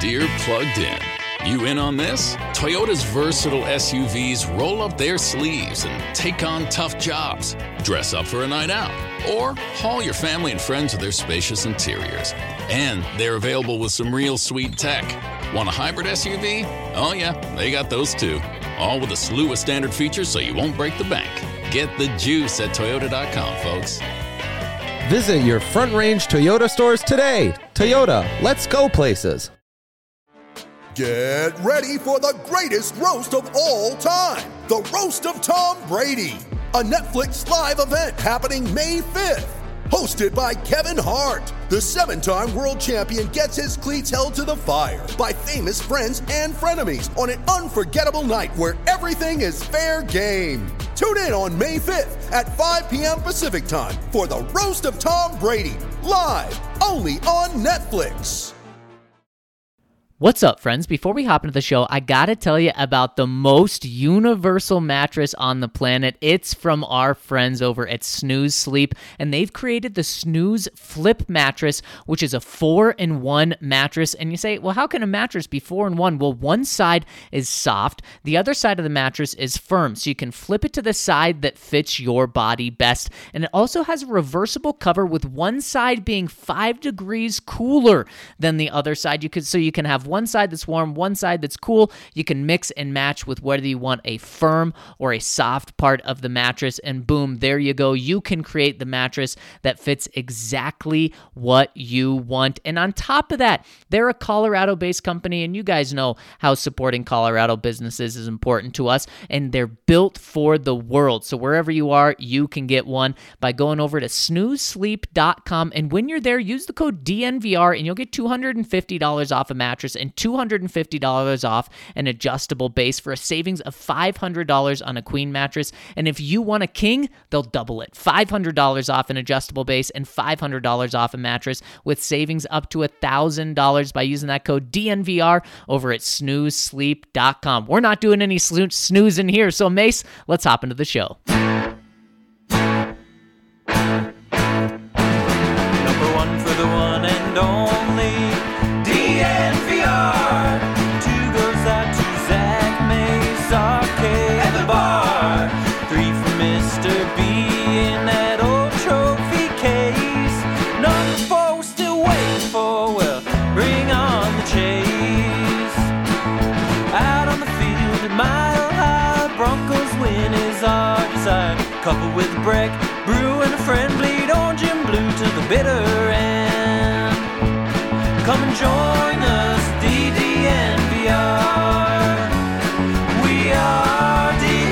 Deere plugged in. You in on this? Toyota's versatile SUVs roll up their sleeves and take on tough jobs. Dress up for a night out, or haul your family and friends with their spacious interiors. And they're available with some real sweet tech. Want a hybrid SUV? Oh yeah, they got those too. All with a slew of standard features so you won't break the bank. Get the juice at Toyota.com, folks. Visit your Front Range Toyota stores today. Toyota, let's go places. Get ready for the greatest roast of all time, the Roast of Tom Brady, a Netflix live event happening May 5th. Hosted by Kevin Hart, the 7-time world champion gets his cleats held to the fire by famous friends and frenemies on an unforgettable night where everything is fair game. Tune in on May 5th at 5 p.m. Pacific time for the Roast of Tom Brady, live only on Netflix. What's up, friends? Before we hop into the show, I gotta tell you about the most universal mattress on the planet. It's from our friends over at Snooze Sleep, and they've created the Snooze Flip mattress, which is a 4-in-1 mattress. And you say, well, how can a mattress be 4-in-1? Well, one side is soft, the other side of the mattress is firm, so you can flip it to the side that fits your body best. And it also has a reversible cover with one side being 5 degrees cooler than the other side. So you can have one side that's warm, one side that's cool. You can mix and match with whether you want a firm or a soft part of the mattress, and boom, there you go. You can create the mattress that fits exactly what you want. And on top of that, they're a Colorado-based company, and you guys know how supporting Colorado businesses is important to us, and they're built for the world. So wherever you are, you can get one by going over to snoozesleep.com, and when you're there, use the code DNVR, and you'll get $250 off a mattress and $250 off an adjustable base for a savings of $500 on a queen mattress. And if you want a king, they'll double it. $500 off an adjustable base and $500 off a mattress with savings up to $1,000 by using that code DNVR over at snoozesleep.com. We're not doing any snoozing here, so Mace, let's hop into the show. Number one for the one and only DNVR. 2 goes out to Zach Mace, Arcade at the bar. 3 for Mr. B in that old trophy case. Number 4 we're still waiting for, well, bring on the chase. Out on the field at Mile High, Broncos win is our desire. Couple with Breck, Brew and a friend, bleed orange and blue to the bitter end. Come and join us, DNVR. We are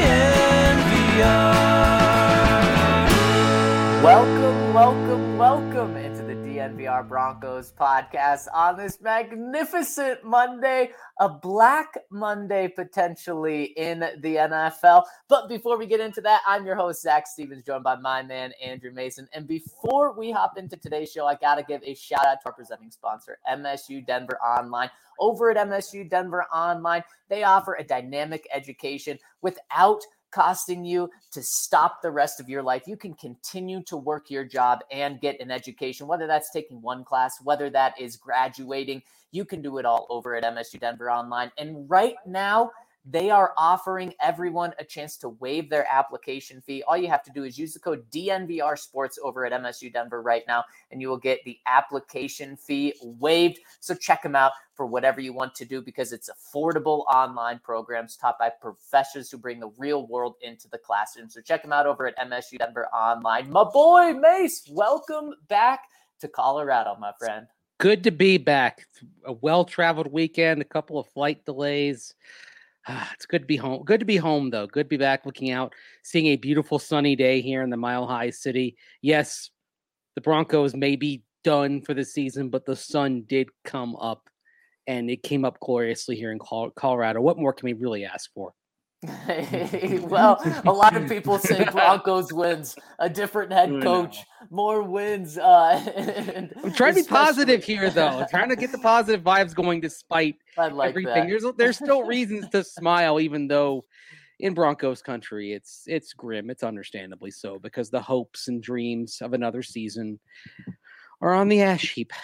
DNVR. Welcome into the DNVR Broncos podcast on this magnificent Monday, a Black Monday potentially in the NFL. But before we get into that, I'm your host, Zach Stevens, joined by my man, Andrew Mason. And before we hop into today's show, I got to give a shout out to our presenting sponsor, MSU Denver Online. Over at MSU Denver Online, they offer a dynamic education without costing you to stop the rest of your life. You can continue to work your job and get an education, whether that's taking one class, whether that is graduating. You can do it all over at MSU Denver Online. And right now, they are offering everyone a chance to waive their application fee. All you have to do is use the code DNVR Sports over at MSU Denver right now, and you will get the application fee waived. So check them out for whatever you want to do, because it's affordable online programs taught by professors who bring the real world into the classroom. So check them out over at MSU Denver Online. My boy, Mace, welcome back to Colorado, my friend. Good to be back. A well-traveled weekend, a couple of flight delays. It's good to be home. Good to be home, though. Good to be back, looking out, seeing a beautiful sunny day here in the Mile High City. Yes, the Broncos may be done for the season, but the sun did come up, and it came up gloriously here in Colorado. What more can we really ask for? Well, a lot of people say Broncos wins, a different head coach, more wins. I'm trying to be positive here, though. I'm trying to get the positive vibes going despite everything. There's still reasons to smile, even though in Broncos country it's grim. It's understandably so, because the hopes and dreams of another season are on the ash heap.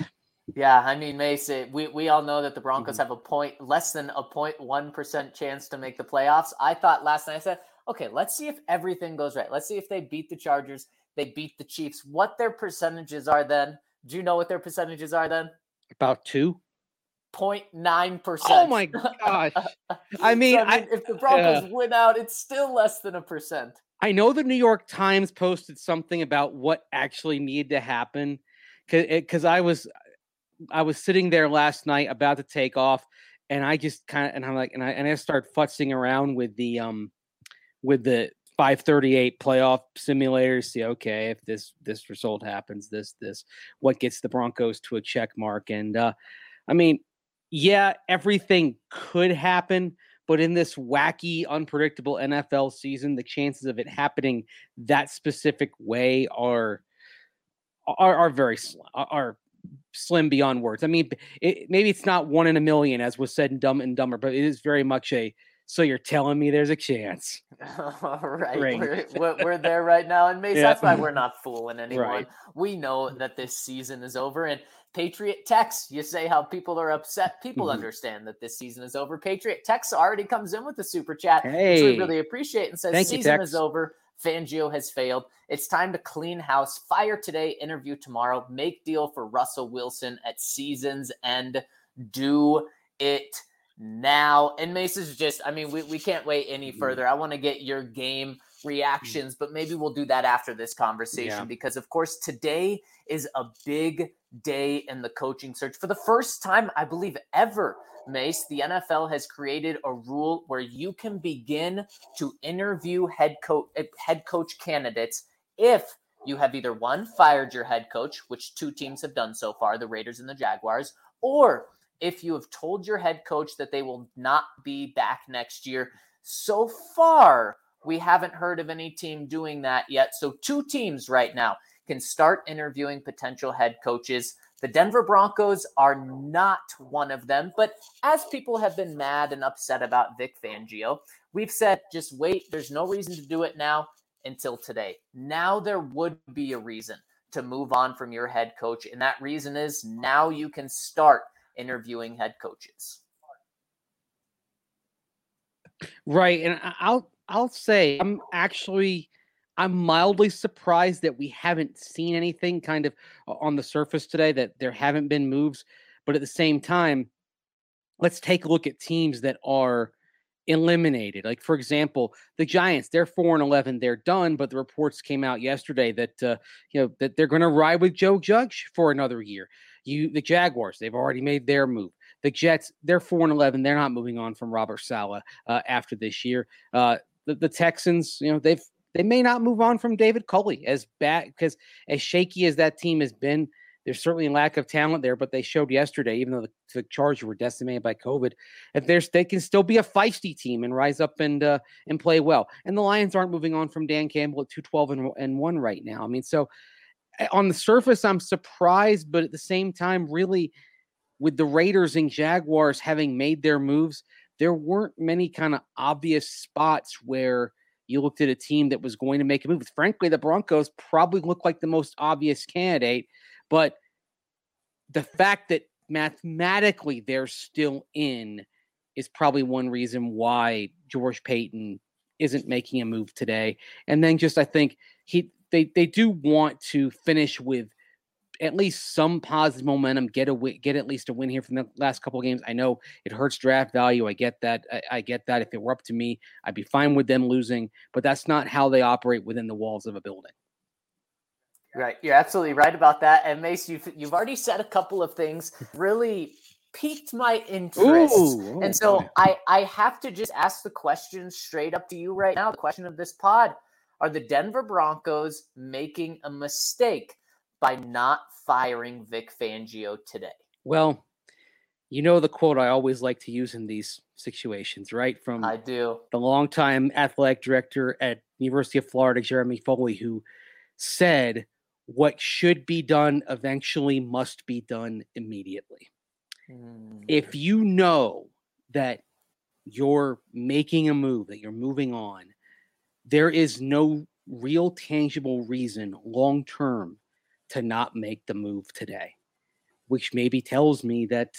Yeah, I mean, Mason, we all know that the Broncos have less than a 0.1% chance to make the playoffs. I thought last night, I said, okay, let's see if everything goes right. Let's see if they beat the Chargers, they beat the Chiefs, what their percentages are then. Do you know what their percentages are then? About 2. 0.9%. Oh my gosh. I mean, if the Broncos win out, it's still less than 1%. I know the New York Times posted something about what actually needed to happen because I was sitting there last night about to take off, and I just kind of, and I'm like, and I start futzing around with the 538 playoff simulators. See, okay, if this result happens, this what gets the Broncos to a check mark. And I mean, yeah, everything could happen, but in this wacky, unpredictable NFL season, the chances of it happening that specific way are very slim beyond words. I mean, maybe it's not 1 in a million, as was said in Dumb and Dumber, but it is very much so you're telling me there's a chance. All right. We're there right now. And Mace, that's why we're not fooling anyone. Right. We know that this season is over. And Patriot Text, you say how people are upset. People understand that this season is over. Patriot Text already comes in with the super chat, which we really appreciate, and says season is over. Fangio has failed. It's time to clean house. Fire today, interview tomorrow. Make deal for Russell Wilson at season's end. Do it now. And Mace is just, I mean, we can't wait any further. I want to get your game reactions, but maybe we'll do that after this conversation because, of course, today is a big day in the coaching search. For the first time, I believe, ever, Mace, the NFL has created a rule where you can begin to interview head coach candidates if you have either one, fired your head coach, which 2 teams have done so far, the Raiders and the Jaguars, or if you have told your head coach that they will not be back next year. So far, we haven't heard of any team doing that yet. So 2 teams right now can start interviewing potential head coaches. The Denver Broncos are not one of them, but as people have been mad and upset about Vic Fangio, we've said, just wait. There's no reason to do it now until today. Now there would be a reason to move on from your head coach, and that reason is now you can start interviewing head coaches. Right. And I'll say I'm mildly surprised that we haven't seen anything kind of on the surface today, that there haven't been moves. But at the same time, let's take a look at teams that are eliminated. Like, for example, the Giants, they're 4-11, they're done. But the reports came out yesterday that, that they're going to ride with Joe Judge for another year. The Jaguars, they've already made their move. The Jets, they're 4-11. They're not moving on from Robert Saleh after this year. The Texans, they may not move on from David Culley as bad, because as shaky as that team has been, there's certainly a lack of talent there, but they showed yesterday, even though the Chargers were decimated by COVID, that they can still be a feisty team and rise up and play well. And the Lions aren't moving on from Dan Campbell at 2-12-1 right now. I mean, so on the surface, I'm surprised, but at the same time, really, with the Raiders and Jaguars having made their moves, there weren't many kind of obvious spots where you looked at a team that was going to make a move. Frankly, the Broncos probably look like the most obvious candidate, but the fact that mathematically they're still in is probably one reason why George Paton isn't making a move today. And then just, I think they do want to finish with at least some positive momentum, get at least a win here from the last couple of games. I know it hurts draft value. I get that. I get that. If it were up to me, I'd be fine with them losing, but that's not how they operate within the walls of a building. Right. You're absolutely right about that. And Mace, you've already said a couple of things really piqued my interest. And so I have to just ask the question straight up to you right now. The question of this pod: are the Denver Broncos making a mistake by not firing Vic Fangio today? Well, you know the quote I always like to use in these situations, right? From I do. The longtime athletic director at University of Florida, Jeremy Foley, who said, "What should be done eventually must be done immediately." If you know that you're making a move, that you're moving on, there is no real tangible reason long-term to not make the move today. which maybe tells me that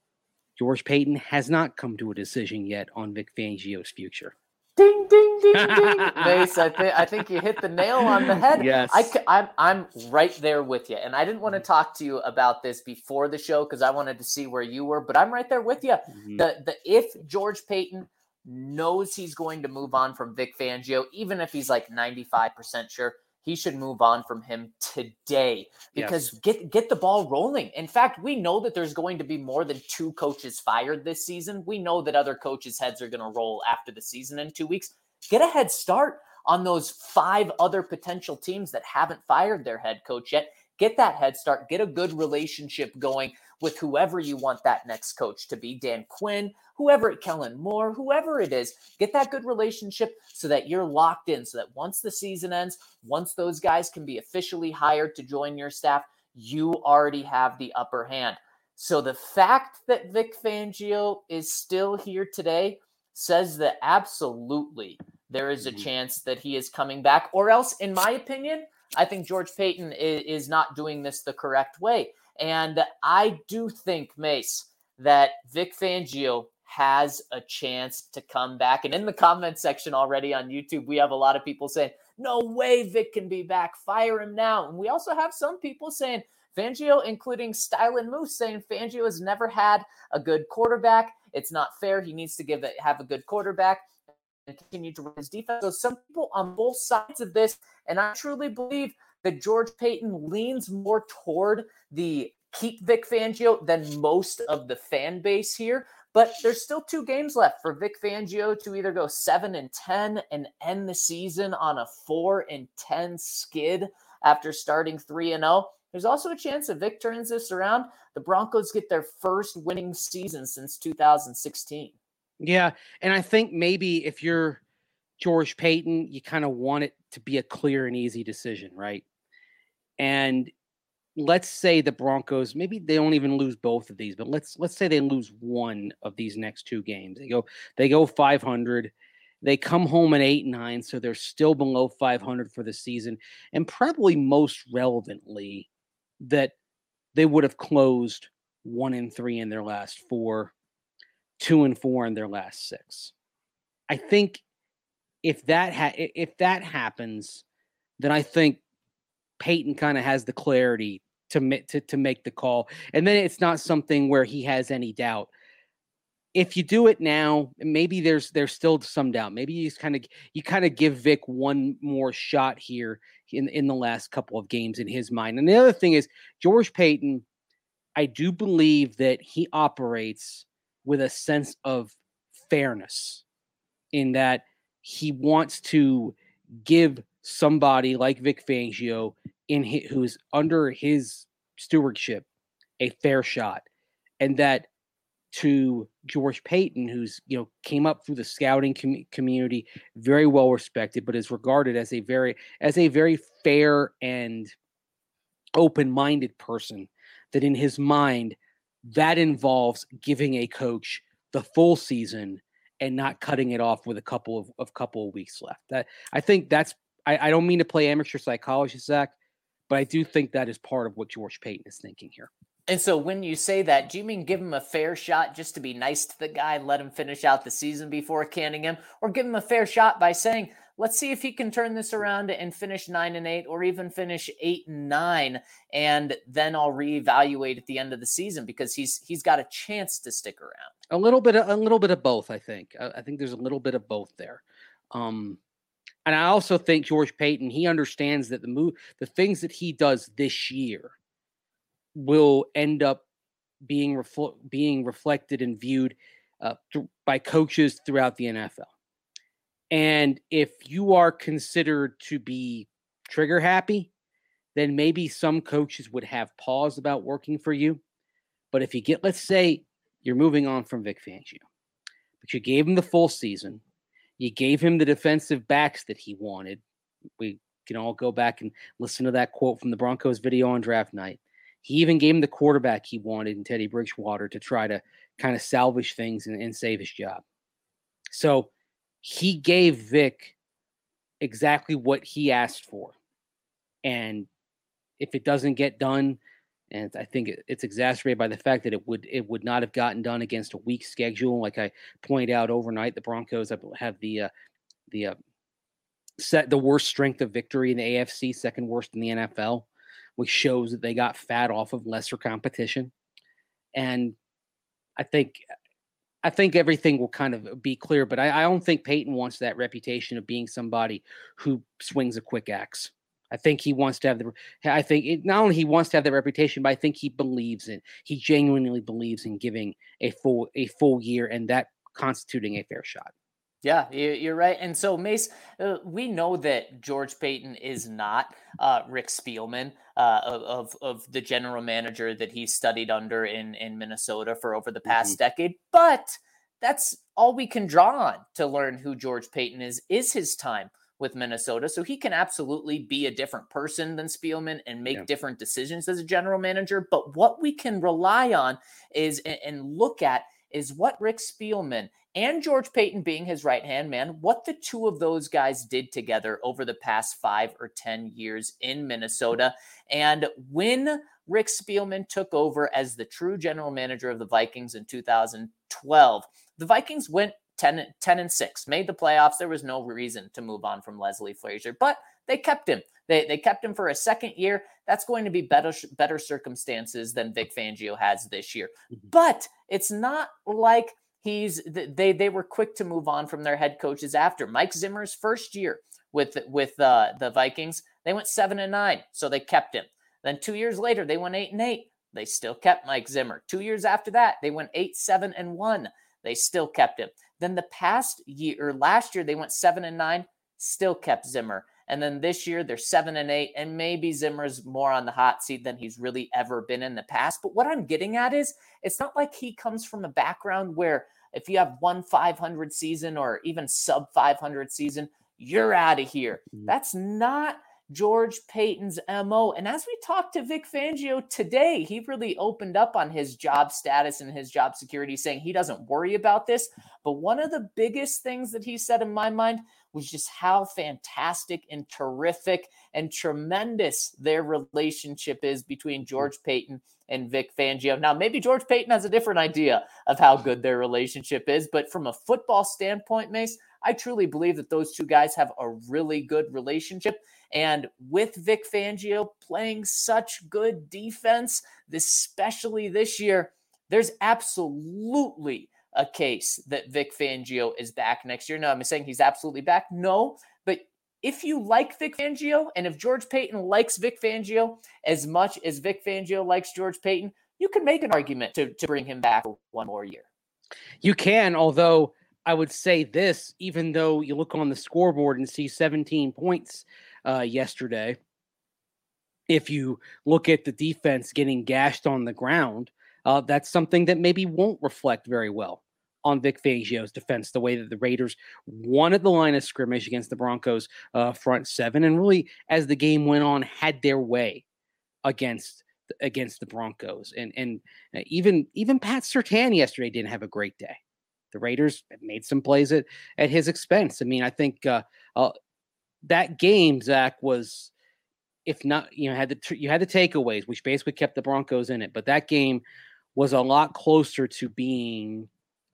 George Paton has not come to a decision yet on Vic Fangio's future. Ding, ding, ding, ding. Mace, I think you hit the nail on the head. Yes. I'm right there with you. And I didn't want to talk to you about this before the show because I wanted to see where you were, but I'm right there with you. Mm-hmm. If George Paton knows he's going to move on from Vic Fangio, even if he's like 95% sure, he should move on from him today because get the ball rolling. In fact, we know that there's going to be more than 2 coaches fired this season. We know that other coaches' heads are going to roll after the season in 2 weeks. Get a head start on those 5 other potential teams that haven't fired their head coach yet. Get that head start. Get a good relationship going with whoever you want that next coach to be. Dan Quinn, whoever, Kellen Moore, whoever it is. Get that good relationship so that you're locked in, so that once the season ends, once those guys can be officially hired to join your staff, you already have the upper hand. So the fact that Vic Fangio is still here today says that absolutely there is a chance that he is coming back, or else, in my opinion, I think George Paton is not doing this the correct way. And I do think, Mace, that Vic Fangio has a chance to come back. And in the comment section already on YouTube, we have a lot of people saying, no way Vic can be back. Fire him now. And we also have some people saying Fangio, including Stylen Moose, saying Fangio has never had a good quarterback. It's not fair. He needs to have a good quarterback and continue to run his defense. So some people on both sides of this, and I truly believe that George Paton leans more toward the keep Vic Fangio than most of the fan base here. But there's still 2 games left for Vic Fangio to either go 7-10 and end the season on a 4-10 skid after starting 3-0. There's also a chance that Vic turns this around. The Broncos get their first winning season since 2016. Yeah, and I think maybe if you're George Paton, you kind of want it to be a clear and easy decision, right? And let's say the Broncos, maybe they don't even lose both of these, but let's say they lose one of these next 2 games. They go 500. They come home at 8-9, so they're still below 500 for the season. And probably most relevantly, that they would have closed 1-3 in their last 4, 2-4 in their last 6. I think if that happens, then I think Paton kind of has the clarity to make the call, and then it's not something where he has any doubt. If you do it now, maybe there's still some doubt. Maybe you kind of give Vic one more shot here in the last couple of games in his mind. And the other thing is George Paton, I do believe that he operates with a sense of fairness in that he wants to give somebody like Vic Fangio who's under his stewardship a fair shot. And that to George Paton, who's, came up through the scouting community, very well respected, but is regarded as a very fair and open-minded person, that in his mind, that involves giving a coach the full season and not cutting it off with a couple of weeks left. I don't mean to play amateur psychologist, Zach, but I do think that is part of what George Paton is thinking here. And so when you say that, do you mean give him a fair shot just to be nice to the guy, let him finish out the season before canning him, or give him a fair shot by saying, let's see if he can turn this around and finish 9-8 or even finish 8-9, and then I'll reevaluate at the end of the season because he's got a chance to stick around? A little bit of both, I think. I think there's a little bit of both there. And I also think George Paton, he understands that the things that he does this year will end up being reflected and viewed by coaches throughout the NFL. And if you are considered to be trigger happy, then maybe some coaches would have pause about working for you. But if you let's say you're moving on from Vic Fangio, but you gave him the full season, you gave him the defensive backs that he wanted. We can all go back and listen to that quote from the Broncos video on draft night. He even gave him the quarterback he wanted in Teddy Bridgewater to try to kind of salvage things and save his job. So he gave Vic exactly what he asked for. And if it doesn't get done And I think it's exacerbated by the fact that it would not have gotten done against a weak schedule. Like I pointed out overnight, the Broncos have the worst strength of victory in the AFC, second worst in the NFL, which shows that they got fat off of lesser competition. And I think everything will kind of be clear, but I don't think Peyton wants that reputation of being somebody who swings a quick axe. I think he wants to have not only he wants to have the reputation, but I think he genuinely believes in giving a full year and that constituting a fair shot. Yeah, you're right. And so, Mace, we know that George Paton is not Rick Spielman of the general manager that he studied under in Minnesota for over the past decade. But that's all we can draw on to learn who George Paton is his time with Minnesota. So he can absolutely be a different person than Spielman and make different decisions as a general manager. But what we can rely on is and look at is what Rick Spielman and George Paton being his right-hand man, what the two of those guys did together over the past 5 or 10 years in Minnesota. And when Rick Spielman took over as the true general manager of the Vikings in 2012, the Vikings went 10-6, made the playoffs. There was no reason to move on from Leslie Frazier, but they kept him. They kept him for a second year. That's going to be better circumstances than Vic Fangio has this year. But it's not like they were quick to move on from their head coaches after Mike Zimmer's first year with the Vikings. They went 7-9, so they kept him. Then 2 years later, they went 8-8. They still kept Mike Zimmer. 2 years after that, they went 8-7-1. They still kept him. Then the last year, they went 7-9, still kept Zimmer. And then this year, they're 7-8, and maybe Zimmer's more on the hot seat than he's really ever been in the past. But what I'm getting at is, it's not like he comes from a background where if you have 1-500 season or even sub 500 season, you're out of here. That's not George Paton's MO. And as we talked to Vic Fangio today, he really opened up on his job status and his job security, saying he doesn't worry about this. But one of the biggest things that he said in my mind was just how fantastic and terrific and tremendous their relationship is between George Paton and Vic Fangio. Now, maybe George Paton has a different idea of how good their relationship is, but from a football standpoint, Mace, I truly believe that those two guys have a really good relationship. And with Vic Fangio playing such good defense, especially this year, there's absolutely a case that Vic Fangio is back next year. No, I'm saying he's absolutely back. No, but if you like Vic Fangio and if George Paton likes Vic Fangio as much as Vic Fangio likes George Paton, you can make an argument to bring him back for one more year. You can, although I would say this, even though you look on the scoreboard and see 17 points yesterday, if you look at the defense getting gashed on the ground, that's something that maybe won't reflect very well on Vic Fangio's defense, the way that the Raiders won at the line of scrimmage against the Broncos front seven, and really, as the game went on, had their way against the Broncos. And even Pat Surtain yesterday didn't have a great day. The Raiders made some plays at his expense. I mean, I think that game, Zach, was, if not, you had the takeaways, which basically kept the Broncos in it. But that game was a lot closer to being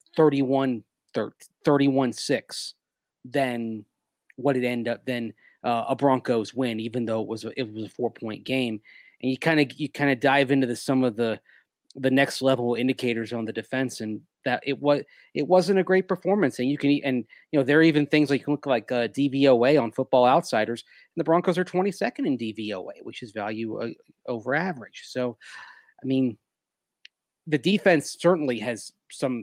31-6 than what it ended up than a Broncos win, even though it was a 4-point game. And you kind of dive into some of the next level indicators on the defense, and that it wasn't a great performance. And there are even things like you can look like DVOA on Football Outsiders, and the Broncos are 22nd in DVOA, which is value over average. So, I mean, the defense certainly has some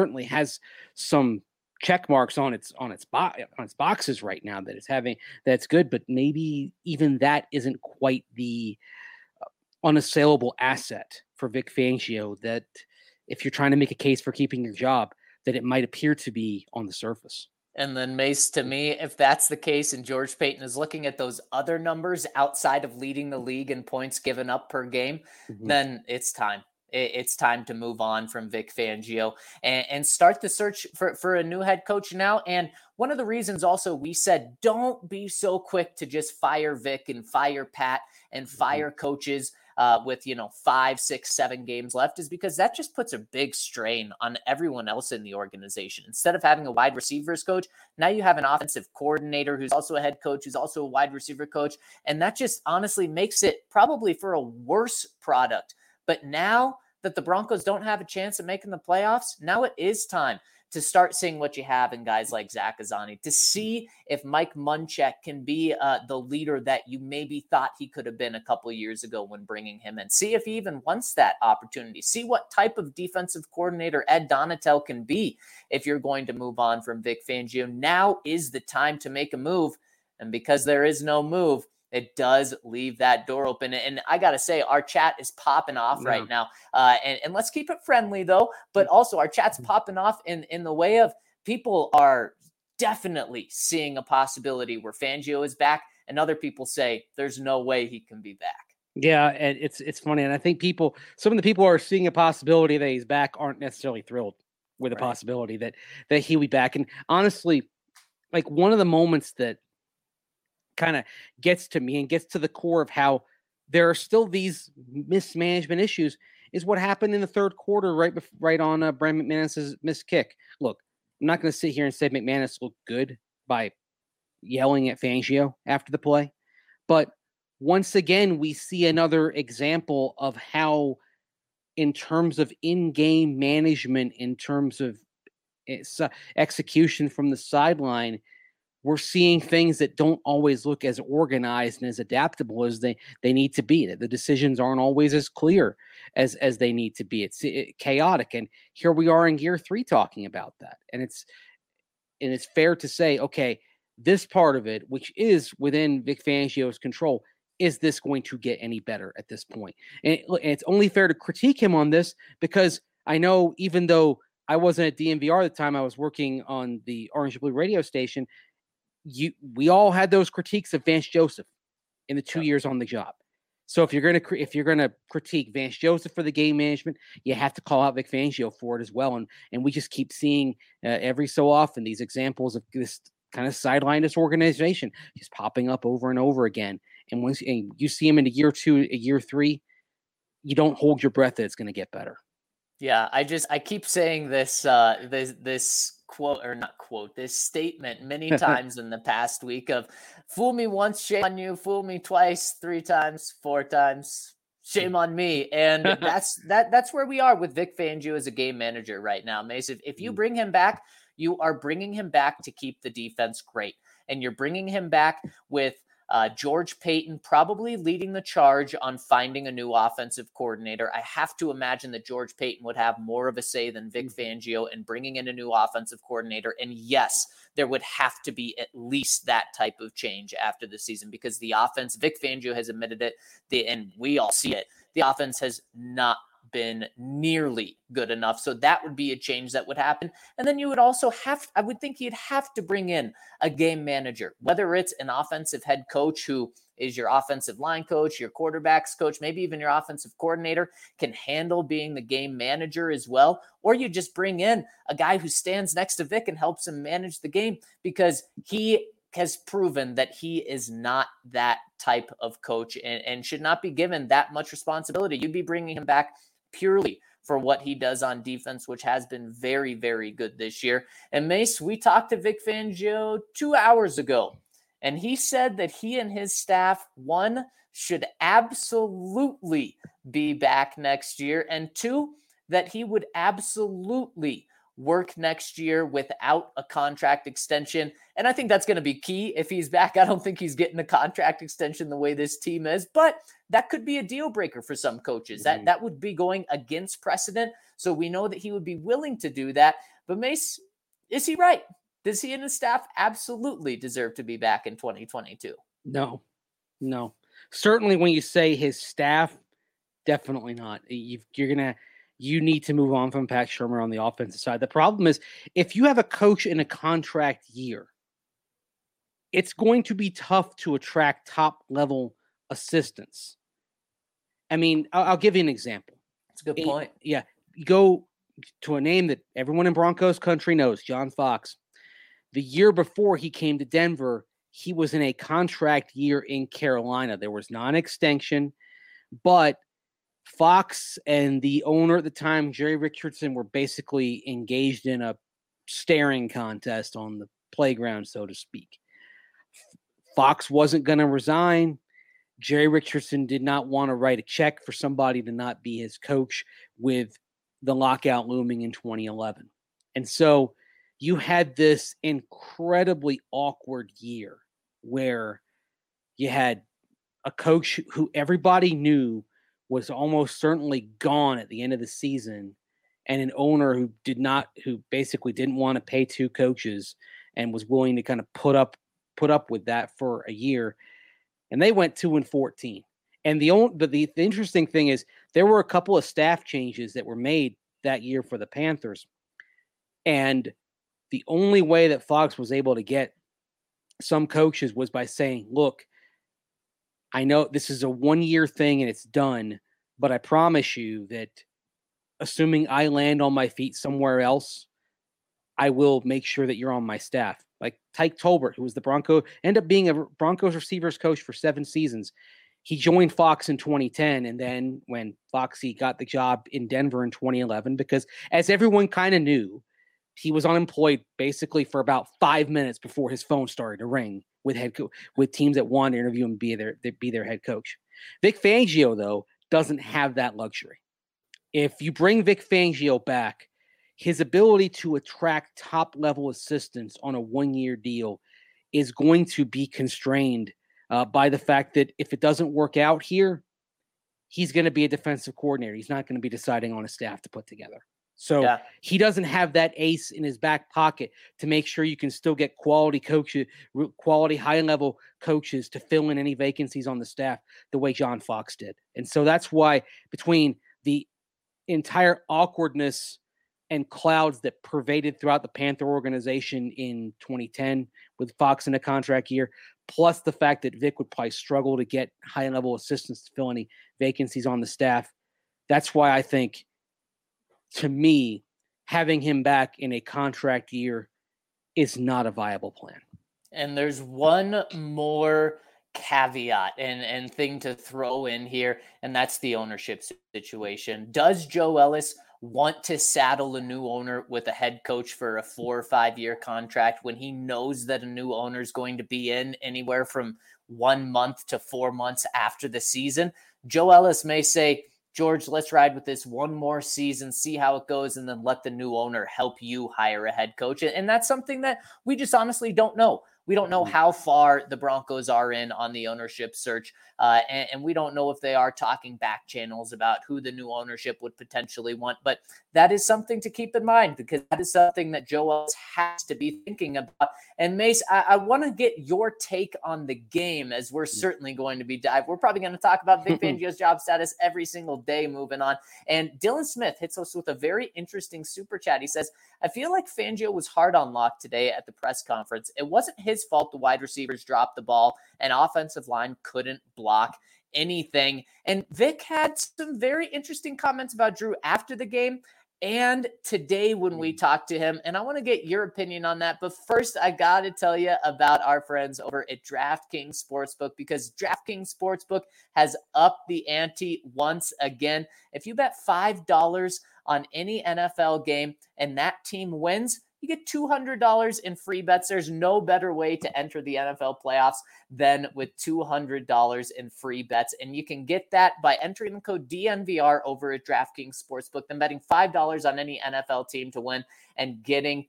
check marks on its boxes right now that's good, but maybe even that isn't quite the unassailable asset for Vic Fangio, that if you're trying to make a case for keeping your job, that it might appear to be on the surface. And then, Mace, to me, if that's the case and George Paton is looking at those other numbers outside of leading the league in points given up per game, then it's time. It's time to move on from Vic Fangio and start the search for a new head coach now. And one of the reasons also we said, don't be so quick to just fire Vic and fire Pat and fire coaches with 5, 6, 7 games left is because that just puts a big strain on everyone else in the organization. Instead of having a wide receivers coach, now you have an offensive coordinator who's also a head coach, who's also a wide receiver coach. And that just honestly makes it probably for a worse product. But now that the Broncos don't have a chance at making the playoffs, now it is time to start seeing what you have in guys like Zach Azzanni, to see if Mike Munchak can be the leader that you maybe thought he could have been a couple of years ago when bringing him in. See if he even wants that opportunity. See what type of defensive coordinator Ed Donatel can be if you're going to move on from Vic Fangio. Now is the time to make a move. And because there is no move, it does leave that door open. And I got to say, our chat is popping off right now. And let's keep it friendly, though. But also, our chat's popping off in the way of people are definitely seeing a possibility where Fangio is back. And other people say there's no way he can be back. Yeah, and it's funny. And I think some of the people who are seeing a possibility that he's back aren't necessarily thrilled with the possibility that he'll be back. And honestly, like one of the moments that kind of gets to me and gets to the core of how there are still these mismanagement issues is what happened in the third quarter right on Brandon McManus's missed kick. Look, I'm not going to sit here and say McManus looked good by yelling at Fangio after the play, but once again we see another example of how, in terms of in-game management, in terms of execution from the sideline, we're seeing things that don't always look as organized and as adaptable as they need to be. The decisions aren't always as clear as they need to be. It's chaotic. And here we are in year 3 talking about that. And it's fair to say, okay, this part of it, which is within Vic Fangio's control, is this going to get any better at this point? And it's only fair to critique him on this because I know, even though I wasn't at DMVR at the time, I was working on the Orange and Blue radio station, we all had those critiques of Vance Joseph in the 2 years on the job. So if you're gonna critique Vance Joseph for the game management, you have to call out Vic Fangio for it as well. And we just keep seeing every so often these examples of this kind of sideline disorganization just popping up over and over again. And once you see him in a year 2, a year 3, you don't hold your breath that it's going to get better. Yeah, I keep saying this this this statement many times in the past week of fool me once, shame on you, fool me twice, 3 times, 4 times, shame on me. And that's where we are with Vic Fangio as a game manager right now. Mace, if you bring him back, you are bringing him back to keep the defense great. And you're bringing him back with George Paton probably leading the charge on finding a new offensive coordinator. I have to imagine that George Paton would have more of a say than Vic Fangio in bringing in a new offensive coordinator. And yes, there would have to be at least that type of change after the season because the offense, Vic Fangio has admitted it, and we all see it, the offense has not been nearly good enough. So that would be a change that would happen. And then you would also I would think you'd have to bring in a game manager, whether it's an offensive head coach who is your offensive line coach, your quarterbacks coach, maybe even your offensive coordinator can handle being the game manager as well. Or you just bring in a guy who stands next to Vic and helps him manage the game because he has proven that he is not that type of coach and should not be given that much responsibility. You'd be bringing him back purely for what he does on defense, which has been very, very good this year. And Mace, we talked to Vic Fangio 2 hours ago, and he said that he and his staff, 1, should absolutely be back next year, and 2, that he would absolutely work next year without a contract extension. And I think that's going to be key if he's back. I don't think he's getting a contract extension the way this team is, but that could be a deal breaker for some coaches. That would be going against precedent. So we know that he would be willing to do that. But Mace, is he right? Does he and his staff absolutely deserve to be back in 2022? No. Certainly when you say his staff, definitely not. You need to move on from Pat Shurmur on the offensive side. The problem is if you have a coach in a contract year, it's going to be tough to attract top-level assistants. I mean, I'll give you an example. That's a good point. Yeah. You go to a name that everyone in Broncos country knows, John Fox. The year before he came to Denver, he was in a contract year in Carolina. There was non-extension, but Fox and the owner at the time, Jerry Richardson, were basically engaged in a staring contest on the playground, so to speak. Fox wasn't going to resign. Jerry Richardson did not want to write a check for somebody to not be his coach with the lockout looming in 2011. And so you had this incredibly awkward year where you had a coach who everybody knew was almost certainly gone at the end of the season, and an owner who basically didn't want to pay two coaches and was willing to kind of put up with that for a year. And they went 2-14. And the interesting thing is there were a couple of staff changes that were made that year for the Panthers. And the only way that Fox was able to get some coaches was by saying, look, I know this is a 1-year thing and it's done, but I promise you that assuming I land on my feet somewhere else, I will make sure that you're on my staff. Like Tyke Tolbert, who was ended up being a Broncos receivers coach for 7 seasons. He joined Fox in 2010. And then when Foxy got the job in Denver in 2011, because as everyone kind of knew, he was unemployed basically for about 5 minutes before his phone started to ring with teams that wanted to interview him and be their head coach. Vic Fangio, though, doesn't have that luxury. If you bring Vic Fangio back, his ability to attract top-level assistants on a 1-year deal is going to be constrained by the fact that if it doesn't work out here, he's going to be a defensive coordinator. He's not going to be deciding on a staff to put together. So he doesn't have that ace in his back pocket to make sure you can still get quality coaches, quality high-level coaches to fill in any vacancies on the staff the way John Fox did. And so that's why between the entire awkwardness and clouds that pervaded throughout the Panther organization in 2010 with Fox in a contract year, plus the fact that Vic would probably struggle to get high-level assistants to fill any vacancies on the staff, that's why I think, to me, having him back in a contract year is not a viable plan. And there's one more caveat and thing to throw in here, and that's the ownership situation. Does Joe Ellis want to saddle a new owner with a head coach for a 4 or 5 year contract when he knows that a new owner is going to be in anywhere from 1 month to 4 months after the season? Joe Ellis may say, George, let's ride with this one more season, see how it goes, and then let the new owner help you hire a head coach. And that's something that we just honestly don't know. We don't know how far the Broncos are in on the ownership search, and we don't know if they are talking back channels about who the new ownership would potentially want. But that is something to keep in mind, because that is something that Joe Ellis has to be thinking about. And Mace, I want to get your take on the game, as we're certainly going to be we're probably going to talk about Vic Fangio's job status every single day moving on. And Dylan Smith hits us with a very interesting super chat. He says, I feel like Fangio was hard on Locke today at the press conference. It wasn't his fault the wide receivers dropped the ball and offensive line couldn't block anything. And Vic had some very interesting comments about Drew after the game and today when we talked to him. And I want to get your opinion on that. But first, I got to tell you about our friends over at DraftKings Sportsbook, because DraftKings Sportsbook has upped the ante once again. If you bet $5 on any NFL game and that team wins, you get $200 in free bets. There's no better way to enter the NFL playoffs than with $200 in free bets. And you can get that by entering the code DNVR over at DraftKings Sportsbook, then betting $5 on any NFL team to win and getting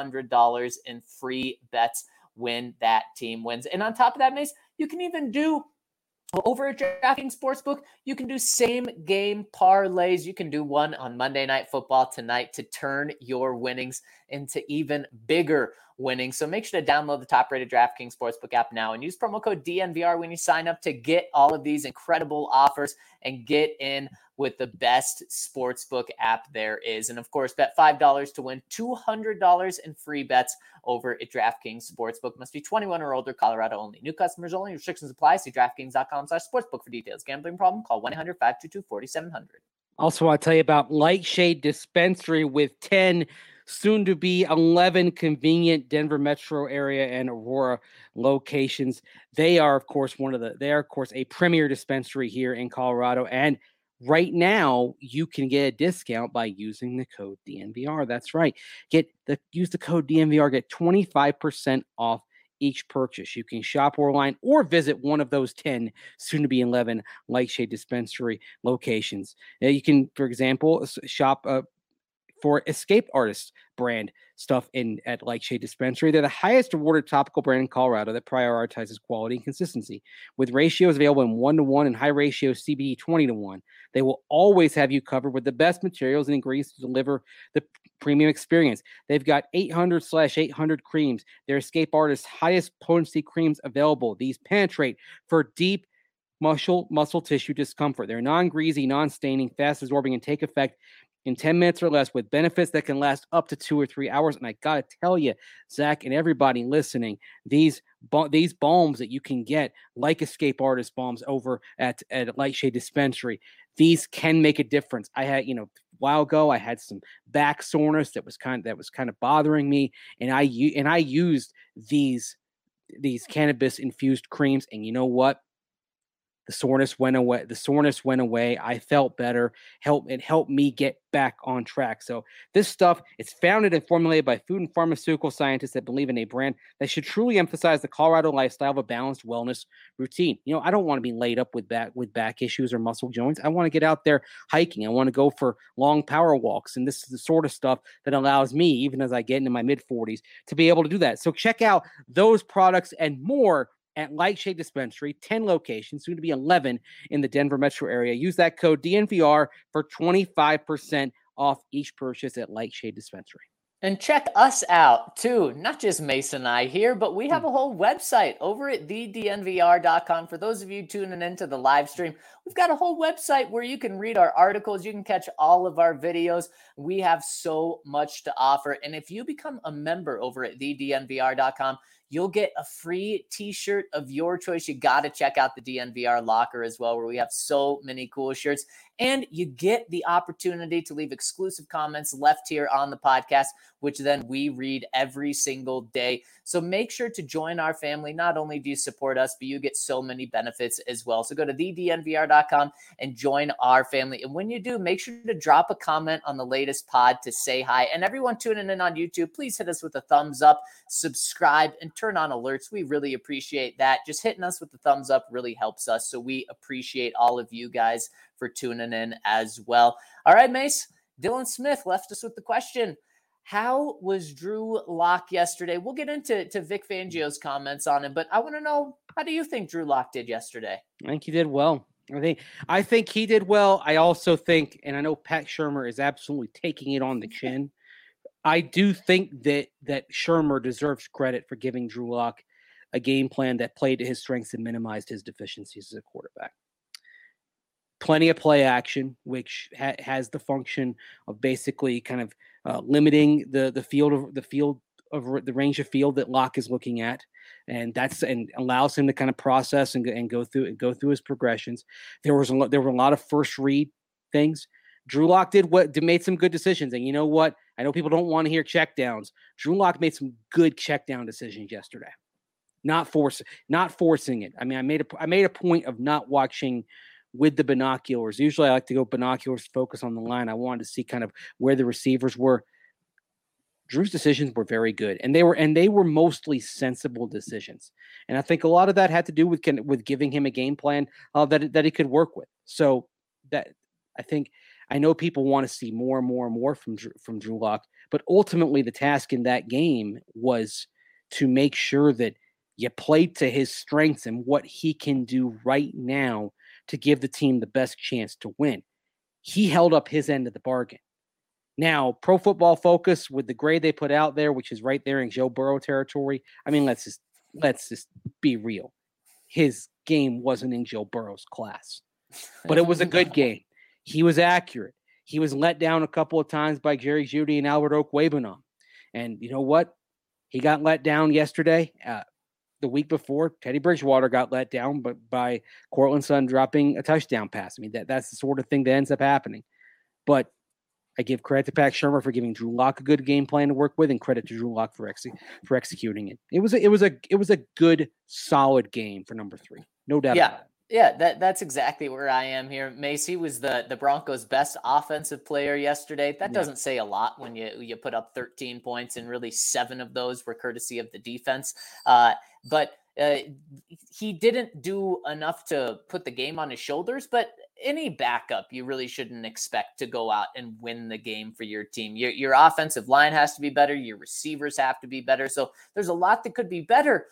$200 in free bets when that team wins. And on top of that, Mace, you can even do over at DraftKings Sportsbook, you can do same game parlays. You can do one on Monday Night Football tonight to turn your winnings into even bigger winnings. So make sure to download the top-rated DraftKings Sportsbook app now and use promo code DNVR when you sign up to get all of these incredible offers and get in with the best sportsbook app there is. And of course, bet $5 to win $200 in free bets over at DraftKings Sportsbook. Must be 21 or older, Colorado only. New customers only. Restrictions apply. See DraftKings.com/sportsbook for details. Gambling problem? Call 1-800-522-4700. Also, I'll tell you about Lightshade Dispensary with 10, soon to be 11 convenient Denver metro area and Aurora locations. They are, of course, a premier dispensary here in Colorado and right now you can get a discount by using the code DNVR. That's right. Use the code DNVR, get 25% off each purchase. You can shop online or visit one of those 10, soon to be 11 Lightshade Dispensary locations. You can, for example, shop for Escape Artist brand stuff at Lightshade Dispensary. They're the highest awarded topical brand in Colorado that prioritizes quality and consistency. With ratios available in 1-to-1 and high ratio CBD 20-to-1, they will always have you covered with the best materials and ingredients to deliver the premium experience. They've got 800/800 creams. They're Escape Artist's highest potency creams available. These penetrate for deep muscle tissue discomfort. They're non-greasy, non-staining, fast-absorbing, and take effect in 10 minutes or less, with benefits that can last up to 2 or 3 hours. And I got to tell you, Zach and everybody listening, these balms that you can get, like Escape Artist balms over at Lightshade Dispensary, these can make a difference. I had, a while ago, I had some back soreness that was kind of bothering me. And I used these cannabis infused creams. And you know what? The soreness went away. I felt better. It helped me get back on track. So this stuff, it's founded and formulated by food and pharmaceutical scientists that believe in a brand that should truly emphasize the Colorado lifestyle of a balanced wellness routine. I don't want to be laid up with back issues or muscle joints. I want to get out there hiking. I want to go for long power walks. And this is the sort of stuff that allows me, even as I get into my mid-40s, to be able to do that. So check out those products and more at Lightshade Dispensary, 10 locations, soon to be 11 in the Denver metro area. Use that code DNVR for 25% off each purchase at Lightshade Dispensary. And check us out too, not just Mason and I here, but we have a whole website over at thednvr.com. For those of you tuning into the live stream, we've got a whole website where you can read our articles. You can catch all of our videos. We have so much to offer. And if you become a member over at thednvr.com, you'll get a free t-shirt of your choice. You got to check out the DNVR locker as well, where we have so many cool shirts. And you get the opportunity to leave exclusive comments left here on the podcast, which then we read every single day. So make sure to join our family. Not only do you support us, but you get so many benefits as well. So go to thednvr.com and join our family. And when you do, make sure to drop a comment on the latest pod to say hi. And everyone tuning in on YouTube, please hit us with a thumbs up, subscribe, and turn on alerts. We really appreciate that. Just hitting us with the thumbs up really helps us. So we appreciate all of you guys for tuning in as well. All right, Mace, Dylan Smith left us with the question: how was Drew Lock yesterday? We'll get into Vic Fangio's comments on him, but I want to know, how do you think Drew Lock did yesterday? I think he did well. I think he did well. I also think, and I know Pat Shurmur is absolutely taking it on the chin, I do think that Shurmur deserves credit for giving Drew Lock a game plan that played to his strengths and minimized his deficiencies as a quarterback. Plenty of play action, which has the function of basically kind of limiting the range of field that Locke is looking at, and allows him to kind of process and go through his progressions. There were a lot of first read things. Drew Lock made some good decisions, and you know what? I know people don't want to hear checkdowns. Drew Lock made some good checkdown decisions yesterday. Not forcing it. I mean, I made a point of not watching with the binoculars. Usually I like to go binoculars, focus on the line. I wanted to see kind of where the receivers were. Drew's decisions were very good, and they were mostly sensible decisions. And I think a lot of that had to do with giving him a game plan that he could work with. So that I know people want to see more and more and more from Drew Lock, but ultimately the task in that game was to make sure that you played to his strengths and what he can do right now to give the team the best chance to win. He held up his end of the bargain. Now, Pro Football Focus, with the grade they put out there, which is right there in Joe Burrow territory, I mean, let's just be real. His game wasn't in Joe Burrow's class, but it was a good game. He was accurate. He was let down a couple of times by Jerry Jeudy and Albert Okwuegbunam. And you know what? He got let down yesterday. The week before, Teddy Bridgewater got let down by Courtland Sutton dropping a touchdown pass. I mean, that's the sort of thing that ends up happening. But I give credit to Pat Shurmur for giving Drew Lock a good game plan to work with, and credit to Drew Lock for executing it. It was a good, solid game for number 3. No doubt about it. Yeah, that's exactly where I am here. Macy was the Broncos' best offensive player yesterday. That doesn't say a lot when you put up 13 points, and really 7 of those were courtesy of the defense. But he didn't do enough to put the game on his shoulders. But any backup, you really shouldn't expect to go out and win the game for your team. Your offensive line has to be better. Your receivers have to be better. So there's a lot that could be better.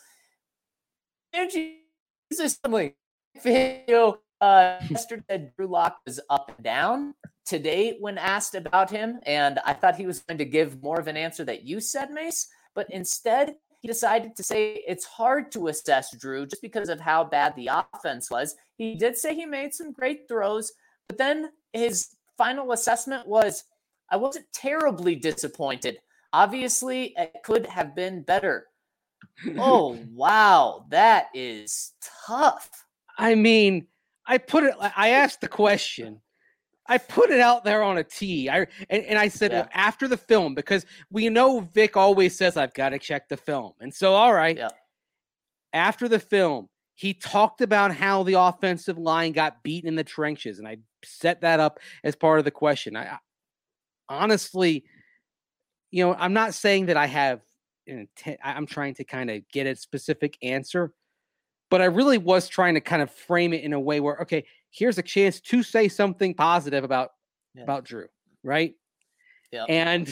Yesterday, Drew Lock was up and down. Today, when asked about him, and I thought he was going to give more of an answer that you said, Mace, but instead he decided to say it's hard to assess Drew just because of how bad the offense was. He did say he made some great throws, but then his final assessment was, I wasn't terribly disappointed. Obviously, it could have been better. Oh, wow. That is tough. I mean, I asked the question. I put it out there on a tee. I said, well, after the film, because we know Vic always says, I've got to check the film. And so, all right. Yeah. After the film, he talked about how the offensive line got beaten in the trenches. And I set that up as part of the question. I honestly, I'm not saying that I have I'm trying to kind of get a specific answer, but I really was trying to kind of frame it in a way where, okay, here's a chance to say something positive about Drew, right? Yeah. And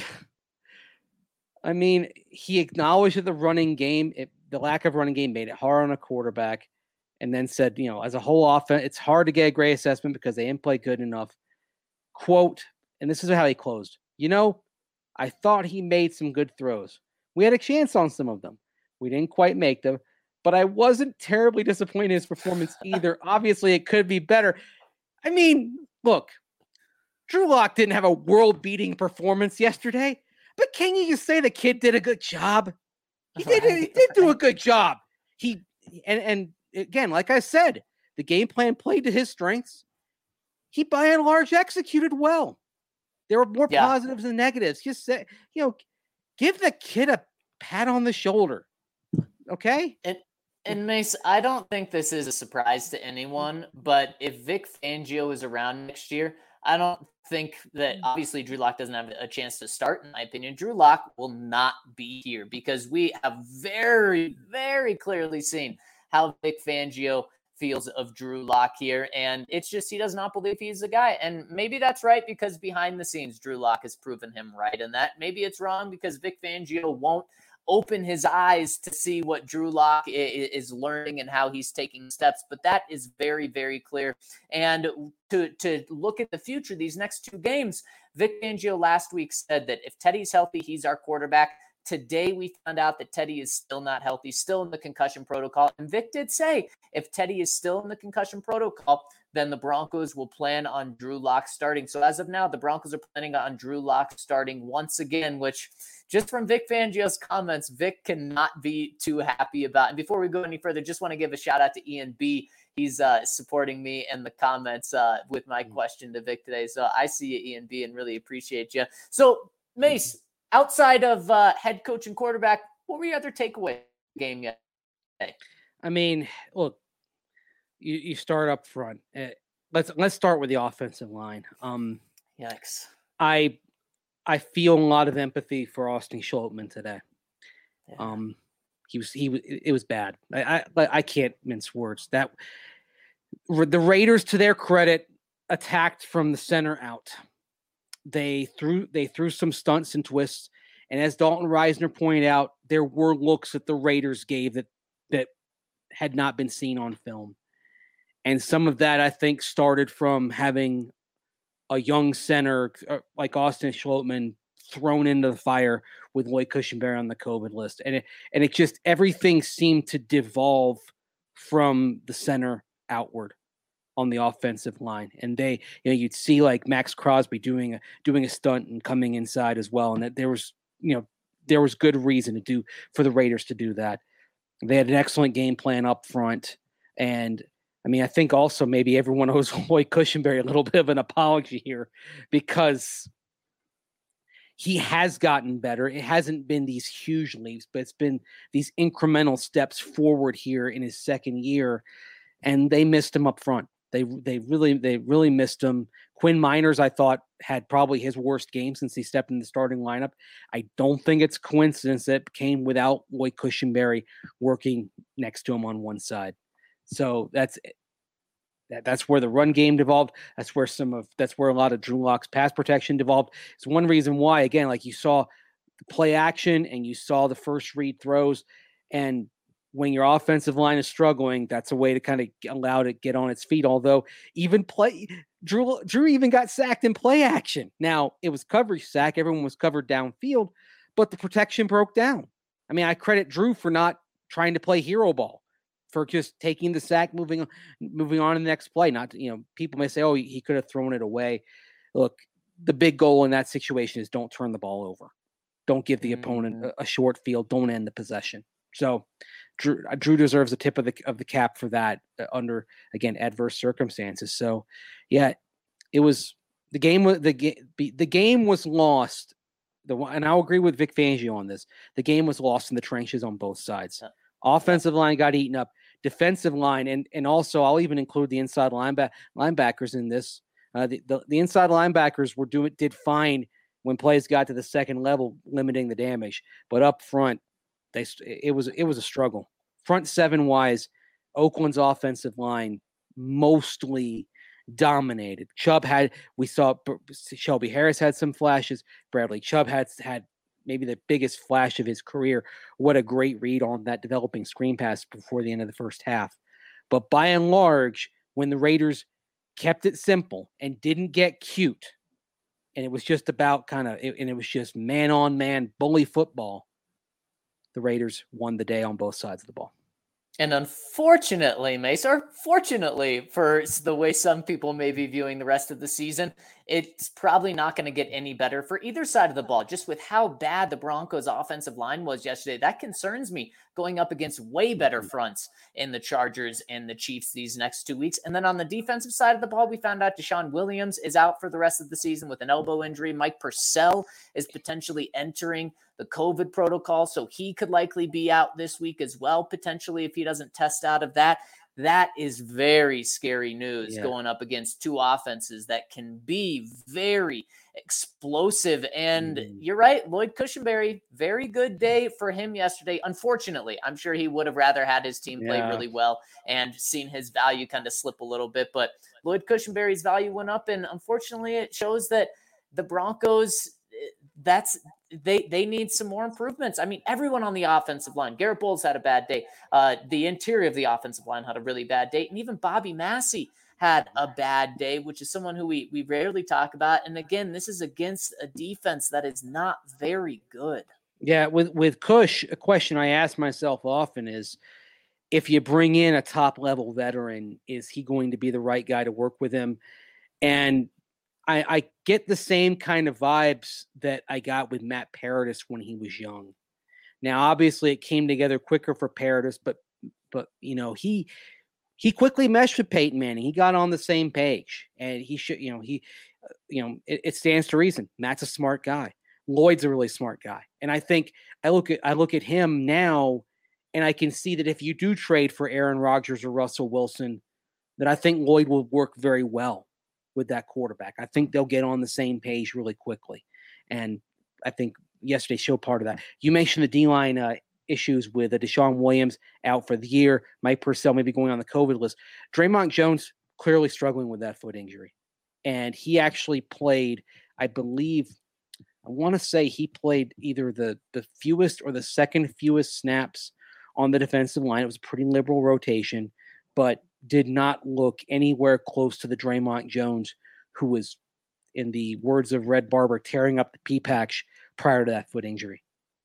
I mean, he acknowledged that the running game, the lack of running game made it hard on a quarterback, and then said, as a whole offense, it's hard to get a great assessment because they didn't play good enough. Quote, and this is how he closed, I thought he made some good throws. We had a chance on some of them. We didn't quite make them, but I wasn't terribly disappointed in his performance either. Obviously, it could be better. I mean, look, Drew Lock didn't have a world-beating performance yesterday, but can you just say the kid did a good job? He did do a good job. And again, like I said, the game plan played to his strengths. He, by and large, executed well. There were more positives than negatives. Just say, give the kid a pat on the shoulder. Okay? And Mace, I don't think this is a surprise to anyone, but if Vic Fangio is around next year, I don't think that obviously Drew Lock doesn't have a chance to start, in my opinion. Drew Lock will not be here because we have very, very clearly seen how Vic Fangio feels of Drew Lock here. And it's just, he does not believe he's the guy. And maybe that's right because behind the scenes, Drew Lock has proven him right. And that maybe it's wrong because Vic Fangio won't open his eyes to see what Drew Lock is learning and how he's taking steps. But that is very, very clear. And to look at the future, these next 2 games, Vic Fangio last week said that if Teddy's healthy, he's our quarterback. Today, we found out that Teddy is still not healthy, still in the concussion protocol. And Vic did say if Teddy is still in the concussion protocol, then the Broncos will plan on Drew Lock starting. So as of now, the Broncos are planning on Drew Lock starting once again, which just from Vic Fangio's comments, Vic cannot be too happy about. And before we go any further, just want to give a shout out to Ian B. He's supporting me in the comments with my question to Vic today. So I see you, Ian B., and really appreciate you. So, Mace, outside of head coach and quarterback, what were your other takeaway game yesterday? I mean, look, you start up front. Let's start with the offensive line. Yikes! I feel a lot of empathy for Austin Schultman today. Yeah. It was bad. I can't mince words. That the Raiders, to their credit, attacked from the center out. They threw some stunts and twists, and as Dalton Reisner pointed out, there were looks that the Raiders gave that had not been seen on film, and some of that I think started from having a young center like Austin Schultman thrown into the fire with Lloyd Cushenberry on the COVID list, and it just everything seemed to devolve from the center outward on the offensive line. And they, you'd see like Max Crosby doing a stunt and coming inside as well. And that there was good reason for the Raiders to do that. They had an excellent game plan up front. And I mean, I think also maybe everyone owes Lloyd Cushenberry a little bit of an apology here because he has gotten better. It hasn't been these huge leaps, but it's been these incremental steps forward here in his second year. and they missed him up front. They really missed him. Quinn Miners, I thought, had probably his worst game since he stepped in the starting lineup. I don't think it's coincidence that it came without Lloyd Cushenberry working next to him on one side. So that's where the run game devolved. That's where a lot of Drew Lock's pass protection devolved. It's one reason why, again, like you saw the play action and you saw the first read throws, and when your offensive line is struggling, that's a way to kind of allow it to get on its feet. Although even Drew even got sacked in play action. Now it was coverage sack. Everyone was covered downfield, but the protection broke down. I mean, I credit Drew for not trying to play hero ball, for just taking the sack, moving on to the next play. Not, people may say, oh, he could have thrown it away. Look, the big goal in that situation is don't turn the ball over. Don't give the opponent a short field. Don't end the possession. So Drew deserves a tip of the cap for that under, again, adverse circumstances. So yeah, it was the game was lost. And I'll agree with Vic Fangio on this. The game was lost in the trenches on both sides. Offensive line got eaten up. Defensive line, and also I'll even include the inside linebackers in this. The inside linebackers did fine when plays got to the second level, limiting the damage. But up front, it was a struggle. Front seven wise, Oakland's offensive line mostly dominated. We saw Shelby Harris had some flashes. Bradley Chubb had maybe the biggest flash of his career. What a great read on that developing screen pass before the end of the first half. But by and large, when the Raiders kept it simple and didn't get cute, and it was just about it was just man-on-man bully football, the Raiders won the day on both sides of the ball. And unfortunately, Mace, or fortunately for the way some people may be viewing the rest of the season, it's probably not going to get any better for either side of the ball. Just with how bad the Broncos' offensive line was yesterday, that concerns me going up against way better fronts in the Chargers and the Chiefs these next 2 weeks. And then on the defensive side of the ball, we found out Deshaun Williams is out for the rest of the season with an elbow injury. Mike Purcell is potentially entering the COVID protocol, so he could likely be out this week as well, potentially, if he doesn't test out of that. That is very scary news going up against two offenses that can be very explosive. And you're right, Lloyd Cushenberry, very good day for him yesterday. Unfortunately, I'm sure he would have rather had his team play really well and seen his value kind of slip a little bit. But Lloyd Cushenberry's value went up, and unfortunately, it shows that the Broncos, they need some more improvements. I mean, everyone on the offensive line, Garrett Bowles had a bad day. The interior of the offensive line had a really bad day. And even Bobby Massey had a bad day, which is someone who we rarely talk about. And again, this is against a defense that is not very good. Yeah, with Cush, a question I ask myself often is, if you bring in a top-level veteran, is he going to be the right guy to work with him? And I get the same kind of vibes that I got with Matt Paradis when he was young. Now, obviously, it came together quicker for Paradis, but he quickly meshed with Peyton Manning. He got on the same page, and he should, it stands to reason. Matt's a smart guy. Lloyd's a really smart guy, and I think I look at him now, and I can see that if you do trade for Aaron Rodgers or Russell Wilson, that I think Lloyd will work very well with that quarterback. I think they'll get on the same page really quickly. And I think yesterday showed part of that. You mentioned the D-line issues with Deshaun Williams out for the year. Mike Purcell maybe going on the COVID list. Draymond Jones clearly struggling with that foot injury. And he actually played, I want to say he played either the fewest or the second fewest snaps on the defensive line. It was a pretty liberal rotation, but did not look anywhere close to the Draymond Jones who was, in the words of Red Barber, tearing up the pea patch prior to that foot injury.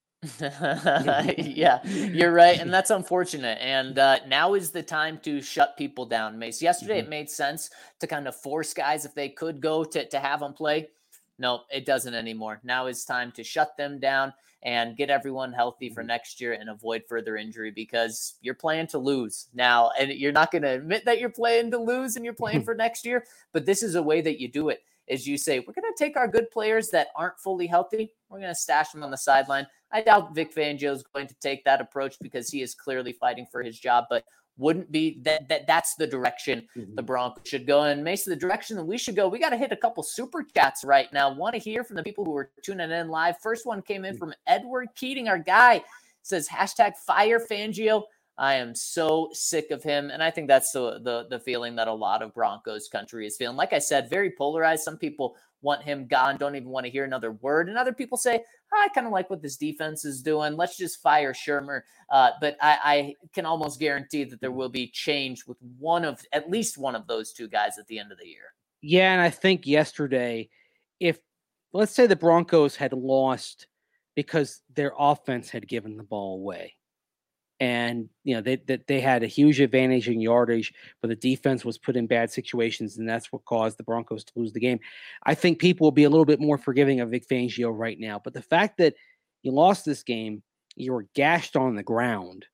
Yeah, you're right. And that's unfortunate. And now is the time to shut people down, Mace. Yesterday, it made sense to kind of force guys, if they could go, to have them play. No, it doesn't anymore. Now is time to shut them down and get everyone healthy for next year and avoid further injury, because you're playing to lose now. And you're not going to admit that you're playing to lose and you're playing for next year. But this is a way that you do it, is you say, we're going to take our good players that aren't fully healthy. We're going to stash them on the sideline. I doubt Vic Fangio is going to take that approach, because he is clearly fighting for his job. But wouldn't be that's the direction the Broncos should go. And Mason, the direction that we should go, we got to hit a couple super chats right now. Want to hear from the people who are tuning in live. First one came in from Edward Keating, our guy. Says #fire Fangio. I am so sick of him. And I think that's the feeling that a lot of Broncos country is feeling. Like I said, very polarized. Some people want him gone, don't even want to hear another word. And other people say, I kind of like what this defense is doing. Let's just fire Shermer. But I can almost guarantee that there will be change with at least one of those two guys at the end of the year. Yeah, and I think yesterday, if let's say the Broncos had lost because their offense had given the ball away, and they had a huge advantage in yardage, but the defense was put in bad situations, and that's what caused the Broncos to lose the game. I think people will be a little bit more forgiving of Vic Fangio right now. But the fact that you lost this game, you were gashed on the ground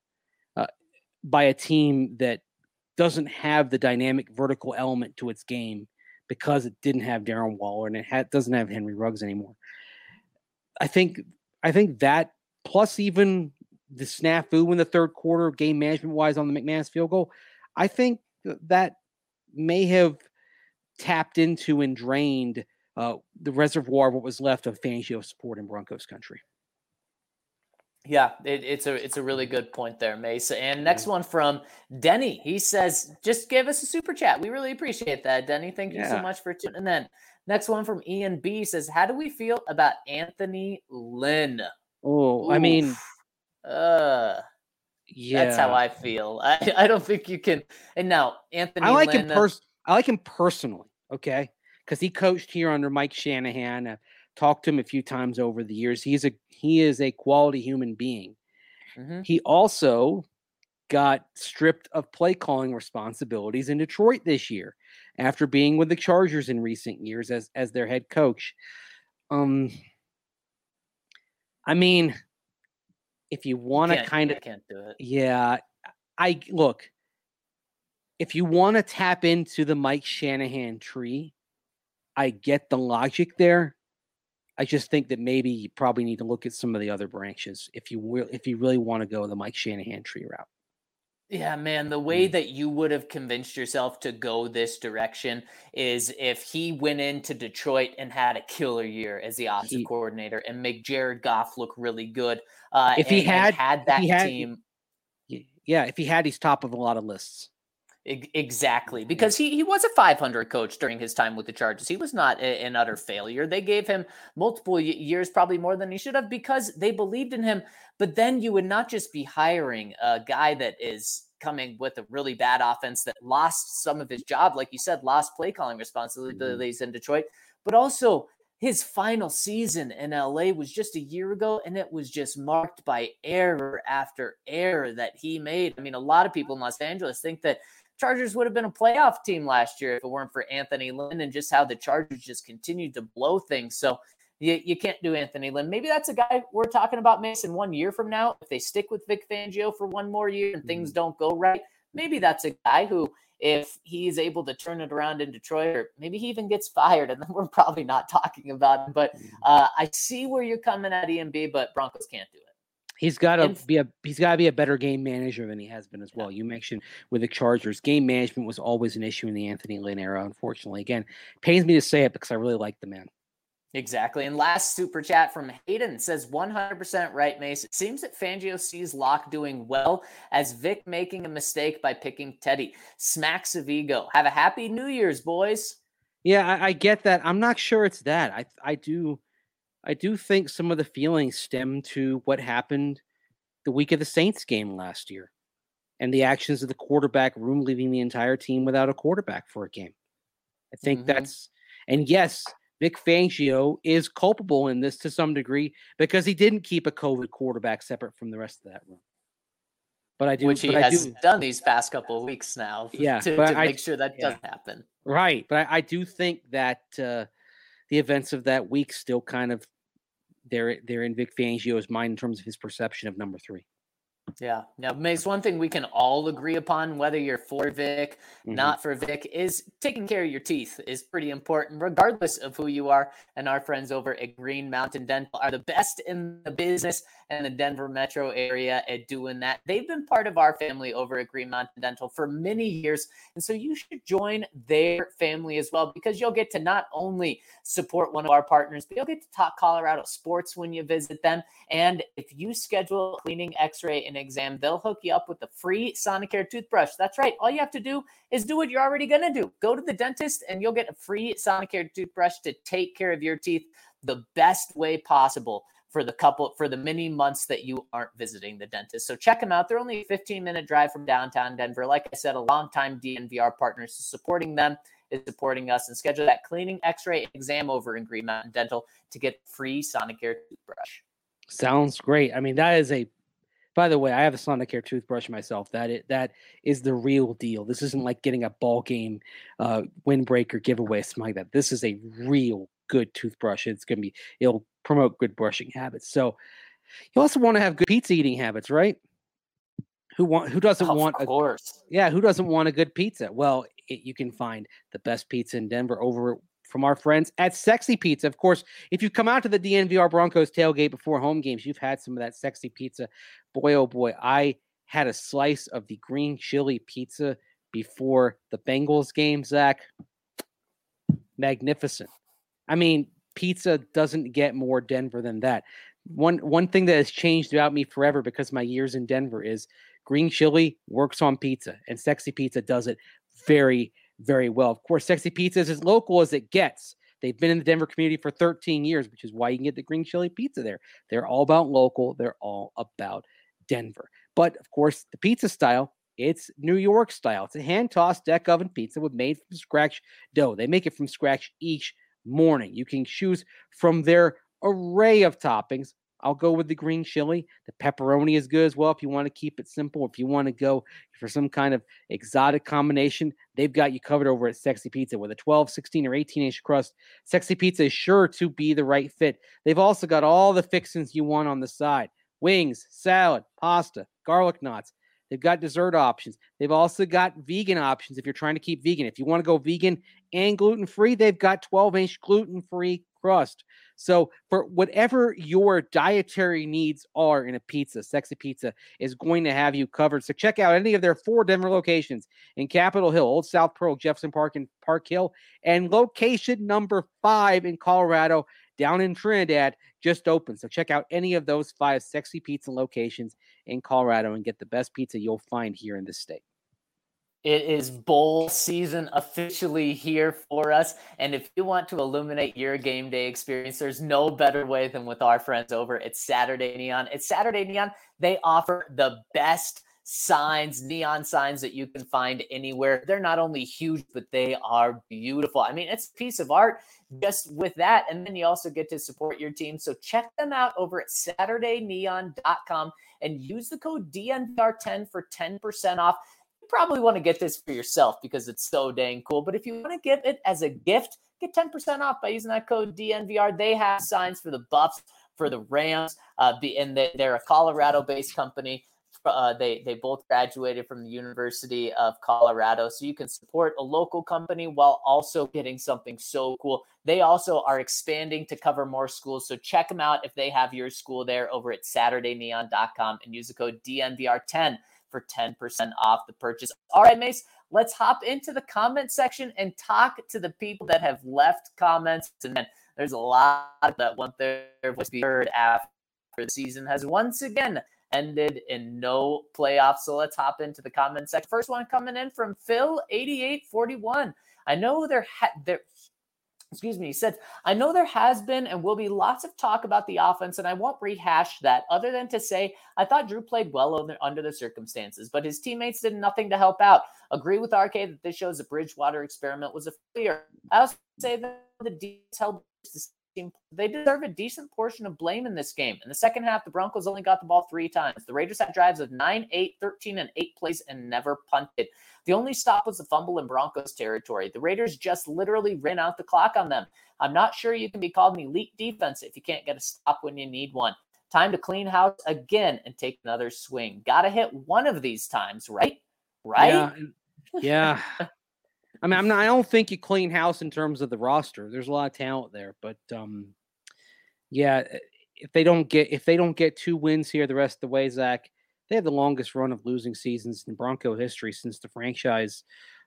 by a team that doesn't have the dynamic vertical element to its game because it didn't have Darren Waller and it doesn't have Henry Ruggs anymore. I think that plus even the snafu in the third quarter, game management wise on the McManus field goal, I think that may have tapped into and drained the reservoir of what was left of Fangio support in Broncos country. Yeah, it's a really good point there, Mace. And next one from Denny. He says, just give us a super chat. We really appreciate that, Denny. Thank you so much for tuning in. And then next one from Ian B says, how do we feel about Anthony Lynn? Oh, I mean, that's how I feel. I don't think you can. And now Anthony Lynn, I like him personally, okay? Because he coached here under Mike Shanahan. I've talked to him a few times over the years. He is a quality human being. Mm-hmm. He also got stripped of play calling responsibilities in Detroit this year after being with the Chargers in recent years as their head coach. I mean, if you want to can't do it. Yeah. If you want to tap into the Mike Shanahan tree, I get the logic there. I just think that maybe you probably need to look at some of the other branches if you really want to go the Mike Shanahan tree route. Yeah, man, the way that you would have convinced yourself to go this direction is if he went into Detroit and had a killer year as the offensive coordinator and make Jared Goff look really good. If he had that team. Yeah, if he had, he's top of a lot of lists. Exactly, because he was a 500 coach during his time with the Chargers. He was not an utter failure. They gave him multiple years, probably more than he should have, because they believed in him. But then you would not just be hiring a guy that is coming with a really bad offense that lost some of his job, like you said, lost play calling responsibilities in Detroit, but also his final season in LA was just a year ago, and it was just marked by error after error that he made. I mean, a lot of people in Los Angeles think that Chargers would have been a playoff team last year if it weren't for Anthony Lynn and just how the Chargers just continued to blow things. So you can't do Anthony Lynn. Maybe that's a guy we're talking about, Mason, 1 year from now. If they stick with Vic Fangio for one more year and things don't go right, maybe that's a guy who, if he's able to turn it around in Detroit, or maybe he even gets fired, and then we're probably not talking about him. But I see where you're coming at, EMB, but Broncos can't do it. He's got to be a better game manager than he has been as well. You mentioned with the Chargers, game management was always an issue in the Anthony Lynn era, unfortunately. Again, pains me to say it because I really like the man. Exactly. And last super chat from Hayden says 100% right, Mace. It seems that Fangio sees Locke doing well as Vic making a mistake by picking Teddy. Smacks of ego. Have a happy New Year's, boys. Yeah, I get that. I'm not sure it's that. I do think some of the feelings stem to what happened the week of the Saints game last year and the actions of the quarterback room, leaving the entire team without a quarterback for a game. I think and yes, Vic Fangio is culpable in this to some degree because he didn't keep a COVID quarterback separate from the rest of that room. Which he has done these past couple of weeks now. Yeah, to make sure that doesn't happen. Right, but I do think that the events of that week still kind of they're in Vic Fangio's mind in terms of his perception of number 3. Yeah. Now, Mace, one thing we can all agree upon, whether you're for Vic, not for Vic, is taking care of your teeth is pretty important, regardless of who you are. And our friends over at Green Mountain Dental are the best in the business and the Denver metro area at doing that. They've been part of our family over at Green Mountain Dental for many years. And so you should join their family as well, because you'll get to not only support one of our partners, but you'll get to talk Colorado sports when you visit them. And if you schedule a cleaning, x-ray, and exam, they'll hook you up with a free Sonicare toothbrush. That's right. All you have to do is do what you're already going to do. Go to the dentist and you'll get a free Sonicare toothbrush to take care of your teeth the best way possible for the many months that you aren't visiting the dentist. So check them out. They're only a 15-minute drive from downtown Denver. Like I said, a longtime DNVR partner, so supporting them is supporting us. And schedule that cleaning, x-ray, exam over in Green Mountain Dental to get free Sonicare toothbrush. Sounds great. I mean, that is by the way, I have a Sonicare toothbrush myself. That is the real deal. This isn't like getting a ball game windbreaker giveaway, something like that. This is a real good toothbrush. It'll promote good brushing habits. So you also want to have good pizza eating habits, right? Who doesn't want a good pizza? Well, you can find the best pizza in Denver over from our friends at Sexy Pizza. Of course, if you come out to the DNVR Broncos tailgate before home games, you've had some of that Sexy Pizza. Boy, oh boy, I had a slice of the green chili pizza before the Bengals game, Zach. Magnificent. I mean, pizza doesn't get more Denver than that. One thing that has changed about me forever because of my years in Denver is green chili works on pizza, and Sexy Pizza does it very, very well. Of course, Sexy Pizza is as local as it gets. They've been in the Denver community for 13 years, which is why you can get the green chili pizza there. They're all about local. They're all about Denver. But, of course, the pizza style, it's New York style. It's a hand-tossed deck oven pizza with made from scratch dough. They make it from scratch each morning. You can choose from their array of toppings. I'll go with the green chili. The pepperoni is good as well if you want to keep it simple. If you want to go for some kind of exotic combination, they've got you covered over at Sexy Pizza with a 12, 16, or 18-inch crust. Sexy Pizza is sure to be the right fit. They've also got all the fixings you want on the side. Wings, salad, pasta, garlic knots. They've got dessert options. They've also got vegan options if you're trying to keep vegan. If you want to go vegan and gluten-free, they've got 12-inch gluten-free crust. So for whatever your dietary needs are in a pizza, Sexy Pizza is going to have you covered. So check out any of their 4 Denver locations in Capitol Hill, Old South Pearl, Jefferson Park, and Park Hill, and location number 5 in Colorado, down in Trinidad, just opened. So check out any of those 5 Sexy Pizza locations in Colorado and get the best pizza you'll find here in this state. It is bowl season officially here for us. And if you want to illuminate your game day experience, there's no better way than with our friends over at Saturday Neon. At Saturday Neon, they offer the best signs, neon signs that you can find anywhere. They're not only huge, but they are beautiful. I mean, it's a piece of art just with that. And then you also get to support your team. So check them out over at SaturdayNeon.com and use the code DNVR10 for 10% off. Probably want to get this for yourself because it's so dang cool. But if you want to get it as a gift, get 10% off by using that code DNVR. They have signs for the Buffs, for the Rams, and they're a Colorado-based company. They both graduated from the University of Colorado, so you can support a local company while also getting something so cool. They also are expanding to cover more schools, so check them out if they have your school there over at SaturdayNeon.com and use the code DNVR10 for 10% off the purchase. All right, Mace, let's hop into the comment section and talk to the people that have left comments. And then there's a lot that want their voice to be heard after the season has once again ended in no playoffs. So let's hop into the comment section. First one coming in from Phil8841. I know he said, I know there has been and will be lots of talk about the offense, and I won't rehash that other than to say I thought Drew played well under the circumstances, but his teammates did nothing to help out. Agree with RK that this shows the Bridgewater experiment was a failure. I also say that the defense held the team. They deserve a decent portion of blame in this game. In the second half, the Broncos only got the ball 3 times. The Raiders had drives of 9, 8, 13, and 8 plays and never punted. The only stop was the fumble in Broncos territory. The Raiders just literally ran out the clock on them. I'm not sure you can be called an elite defense if you can't get a stop when you need one. Time to clean house again and take another swing. Got to hit one of these times, right? Right? Yeah. I mean, I don't think you clean house in terms of the roster. There's a lot of talent there, but yeah, if they don't get 2 wins here the rest of the way, Zach, they have the longest run of losing seasons in Bronco history since the franchise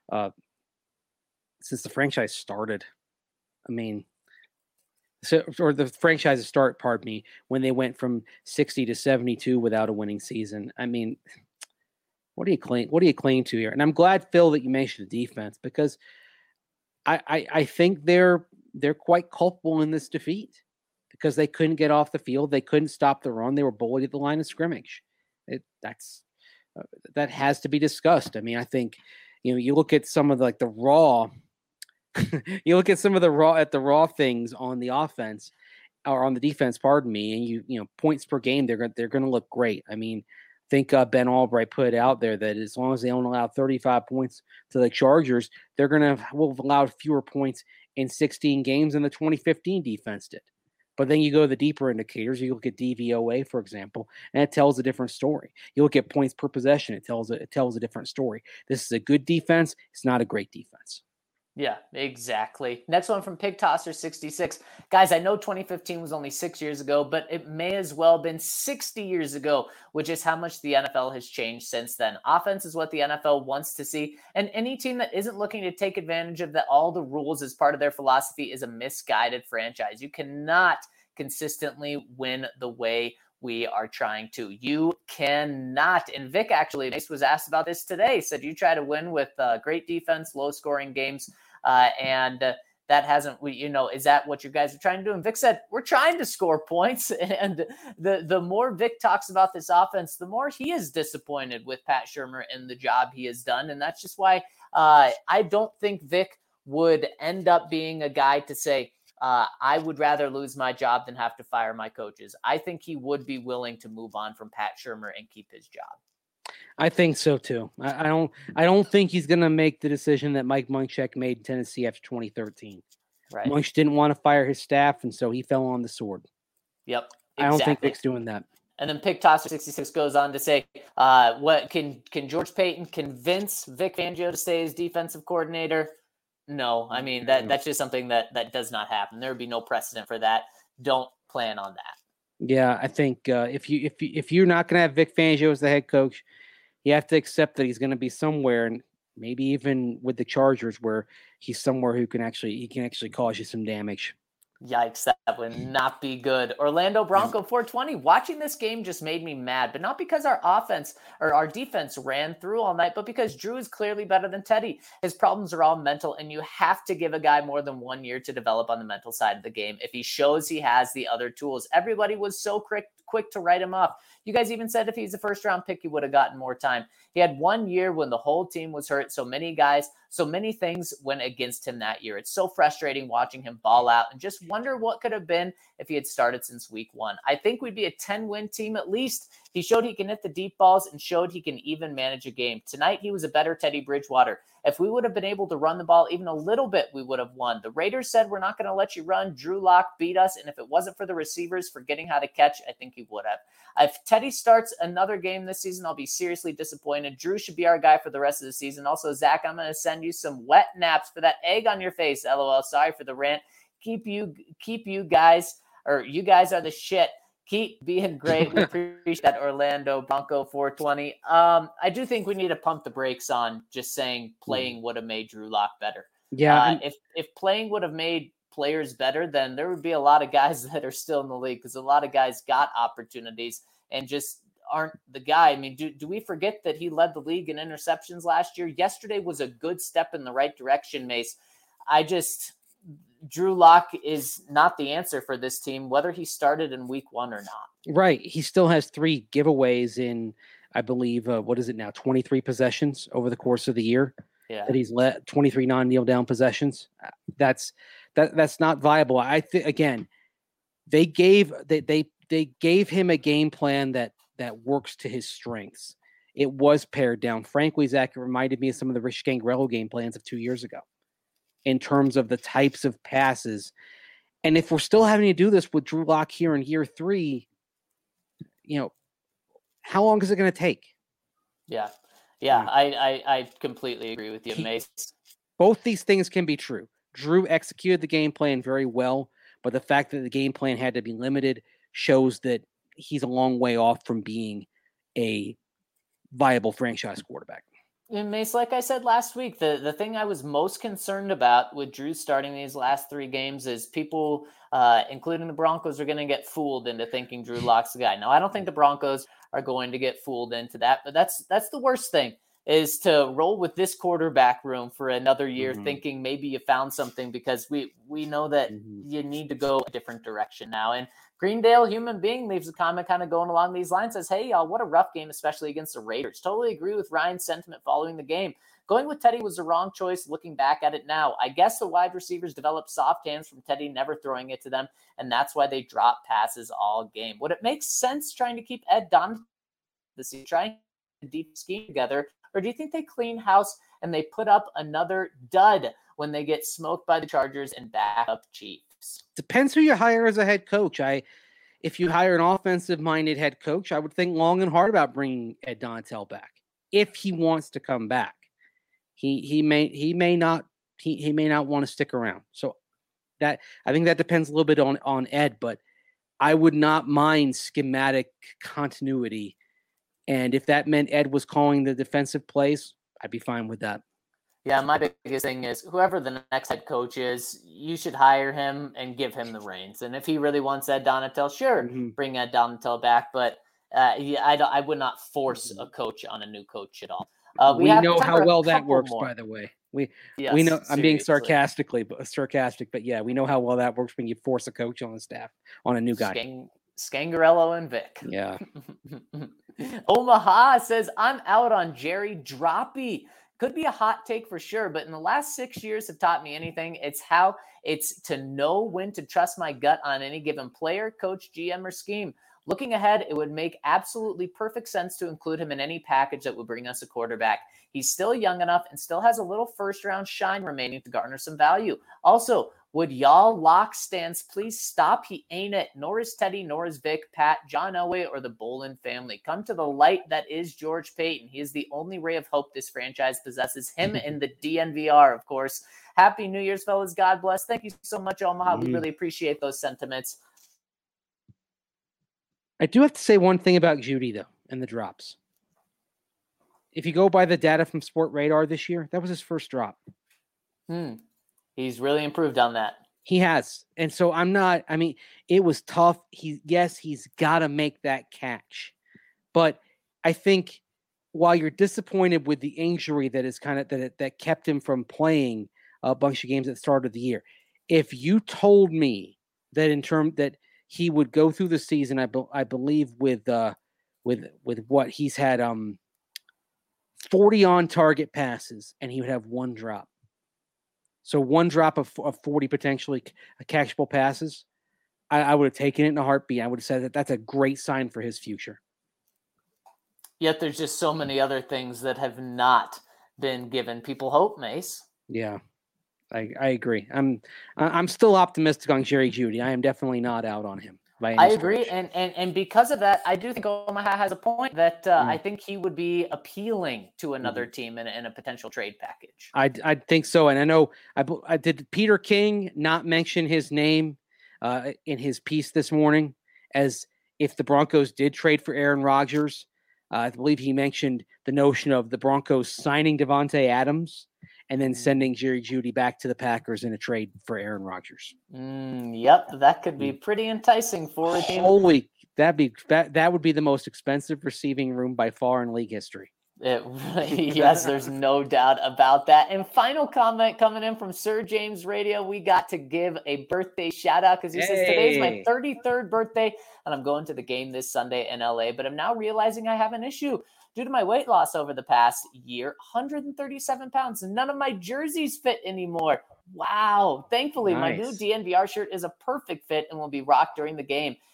started. I mean, or the franchise start, pardon me, when they went from 60 to 72 without a winning season. I mean, what do you cling to here? And I'm glad, Phil, that you mentioned the defense, because I think they're quite culpable in this defeat because they couldn't get off the field. They couldn't stop the run. They were bullied at the line of scrimmage. That has to be discussed. I mean, I think, you look at some of the raw, you look at some of the raw things on the offense or on the defense, pardon me, and points per game, they're going to look great. I mean, I think Ben Albright put it out there that as long as they don't allow 35 points to the Chargers, will have allowed fewer points in 16 games than the 2015 defense did. But then you go to the deeper indicators. You look at DVOA, for example, and it tells a different story. You look at points per possession. It tells a different story. This is a good defense. It's not a great defense. Yeah, exactly. Next one from Pig Tosser 66. Guys, I know 2015 was only 6 years ago, but it may as well have been 60 years ago, which is how much the NFL has changed since then. Offense is what the NFL wants to see, and any team that isn't looking to take advantage of all the rules as part of their philosophy is a misguided franchise. You cannot consistently win the way we are trying to. You cannot. And Vic actually was asked about this today. Said you try to win with great defense, low scoring games, and that hasn't. Is that what you guys are trying to do? And Vic said we're trying to score points. And the more Vic talks about this offense, the more he is disappointed with Pat Shurmur and the job he has done. And that's just why I don't think Vic would end up being a guy to say, I would rather lose my job than have to fire my coaches. I think he would be willing to move on from Pat Shurmur and keep his job. I think so too. I don't think he's going to make the decision that Mike Munchak made in Tennessee after 2013. Right. Munch didn't want to fire his staff, and so he fell on the sword. Yep. Exactly. I don't think Vic's doing that. And then Pig Tosser 66 goes on to say, what can George Paton convince Vic Fangio to stay as defensive coordinator? No, I mean, that's just something that does not happen. There would be no precedent for that. Don't plan on that. Yeah, I think if you're not going to have Vic Fangio as the head coach, you have to accept that he's going to be somewhere, and maybe even with the Chargers, where he's somewhere he can actually cause you some damage. Yikes, that would not be good. Orlando Bronco 420. Watching this game just made me mad, but not because our offense or our defense ran through all night, but because Drew is clearly better than Teddy. His problems are all mental, and you have to give a guy more than 1 year to develop on the mental side of the game if he shows he has the other tools. Everybody was so quick to write him off. You guys even said if he's a first-round pick, he would have gotten more time. He had 1 year when the whole team was hurt. So many things went against him that year. It's so frustrating watching him ball out and just wonder what could have been if he had started since week 1. I think we'd be a 10-win team at least. He showed he can hit the deep balls and showed he can even manage a game. Tonight, he was a better Teddy Bridgewater. If we would have been able to run the ball even a little bit, we would have won. The Raiders said, we're not going to let you run. Drew Lock beat us. And if it wasn't for the receivers forgetting how to catch, I think he would have. If Teddy starts another game this season, I'll be seriously disappointed. Drew should be our guy for the rest of the season. Also, Zach, I'm going to send you some wet naps for that egg on your face. LOL. Sorry for the rant. Keep you guys, or you guys are the shit. Keep being great. We appreciate that, Orlando Bronco 420. I do think we need to pump the brakes on just saying playing would have made Drew Lock better. Yeah. If playing would have made players better, then there would be a lot of guys that are still in the league, because a lot of guys got opportunities and just aren't the guy. I mean, do we forget that he led the league in interceptions last year? Yesterday was a good step in the right direction, Mace. Drew Lock is not the answer for this team, whether he started in week 1 or not. Right. He still has 3 giveaways in, I believe, 23 possessions over the course of the year. Yeah. That he's let 23 non-kneel down possessions. That's not viable. I think, again, they gave him a game plan that works to his strengths. It was pared down. Frankly, Zach, it reminded me of some of the Rich Gangrello game plans of 2 years ago in terms of the types of passes. And if we're still having to do this with Drew Lock here in year 3, how long is it going to take? Yeah. Yeah. I completely agree with you, Mace. Both these things can be true. Drew executed the game plan very well, but the fact that the game plan had to be limited shows that he's a long way off from being a viable franchise quarterback. And Mace, like I said last week, the thing I was most concerned about with Drew starting these last 3 games is people, including the Broncos, are going to get fooled into thinking Drew Lock's the guy. Now, I don't think the Broncos are going to get fooled into that, but that's the worst thing, is to roll with this quarterback room for another year, thinking maybe you found something, because we know that you need to go a different direction now. And Greendale Human Being leaves a comment kind of going along these lines, says, hey, y'all, what a rough game, especially against the Raiders. Totally agree with Ryan's sentiment following the game. Going with Teddy was the wrong choice looking back at it now. I guess the wide receivers developed soft hands from Teddy never throwing it to them, and that's why they dropped passes all game. Would it make sense trying to keep Ed Donatell this year, trying to deep scheme together, or do you think they clean house and they put up another dud when they get smoked by the Chargers and back up Chiefs? Depends who you hire as a head coach. If you hire an offensive-minded head coach, I would think long and hard about bringing Ed Donatell back if he wants to come back. He may not want to stick around. So that, I think that depends a little bit on Ed, but I would not mind schematic continuity. And if that meant Ed was calling the defensive plays, I'd be fine with that. Yeah, my biggest thing is whoever the next head coach is, you should hire him and give him the reins. And if he really wants Ed Donatell, sure, bring Ed Donatell back. But I would not force a coach on a new coach at all. We know how well that works, by the way. We know. I'm being sarcastic, but yeah, we know how well that works when you force a coach on the staff on a new guy. Scangarello and Vic. Yeah. Omaha says, I'm out on Jerry Droppy. Could be a hot take for sure, but in the last 6 years have taught me anything, it's to know when to trust my gut on any given player, coach, GM, or scheme. Looking ahead, it would make absolutely perfect sense to include him in any package that would bring us a quarterback. He's still young enough and still has a little first-round shine remaining to garner some value. Also, would y'all lock stance please stop? He ain't it. Nor is Teddy, nor is Vic, Pat, John Elway, or the Bolin family. Come to the light that is George Payton. He is the only ray of hope this franchise possesses. Him and the DNVR, of course. Happy New Year's, fellas. God bless. Thank you so much, Omaha. We really appreciate those sentiments. I do have to say one thing about Jeudy, though, and the drops. If you go by the data from Sport Radar this year, that was his first drop. He's really improved on that. He has. And so it was tough. He's got to make that catch. But I think while you're disappointed with the injury that is that kept him from playing a bunch of games at the start of the year, if you told me that that he would go through the season, I believe with what he's had 40 on target passes and he would have one drop. So one drop of 40 potentially catchable passes, I would have taken it in a heartbeat. I would have said that that's a great sign for his future. Yet there's just so many other things that have not been given people hope, Mace. Yeah, I agree. I'm still optimistic on Jerry Jeudy. I am definitely not out on him. I agree, and because of that, I do think Omaha has a point that I think he would be appealing to another team in a potential trade package. I think so, and I know I did. Peter King not mention his name in his piece this morning, as if the Broncos did trade for Aaron Rodgers. I believe he mentioned the notion of the Broncos signing Devontae Adams and then sending Jerry Jeudy back to the Packers in a trade for Aaron Rodgers. Yep, that could be pretty enticing for a team. Holy, that would be the most expensive receiving room by far in league history. Yes, there's no doubt about that. And final comment coming in from Sir James Radio. We got to give a birthday shout out because he says, today's my 33rd birthday and I'm going to the game this Sunday in LA, but I'm now realizing I have an issue. Due to my weight loss over the past year, 137 pounds, and none of my jerseys fit anymore. Wow. Thankfully, my new DNVR shirt is a perfect fit and will be rocked during the game.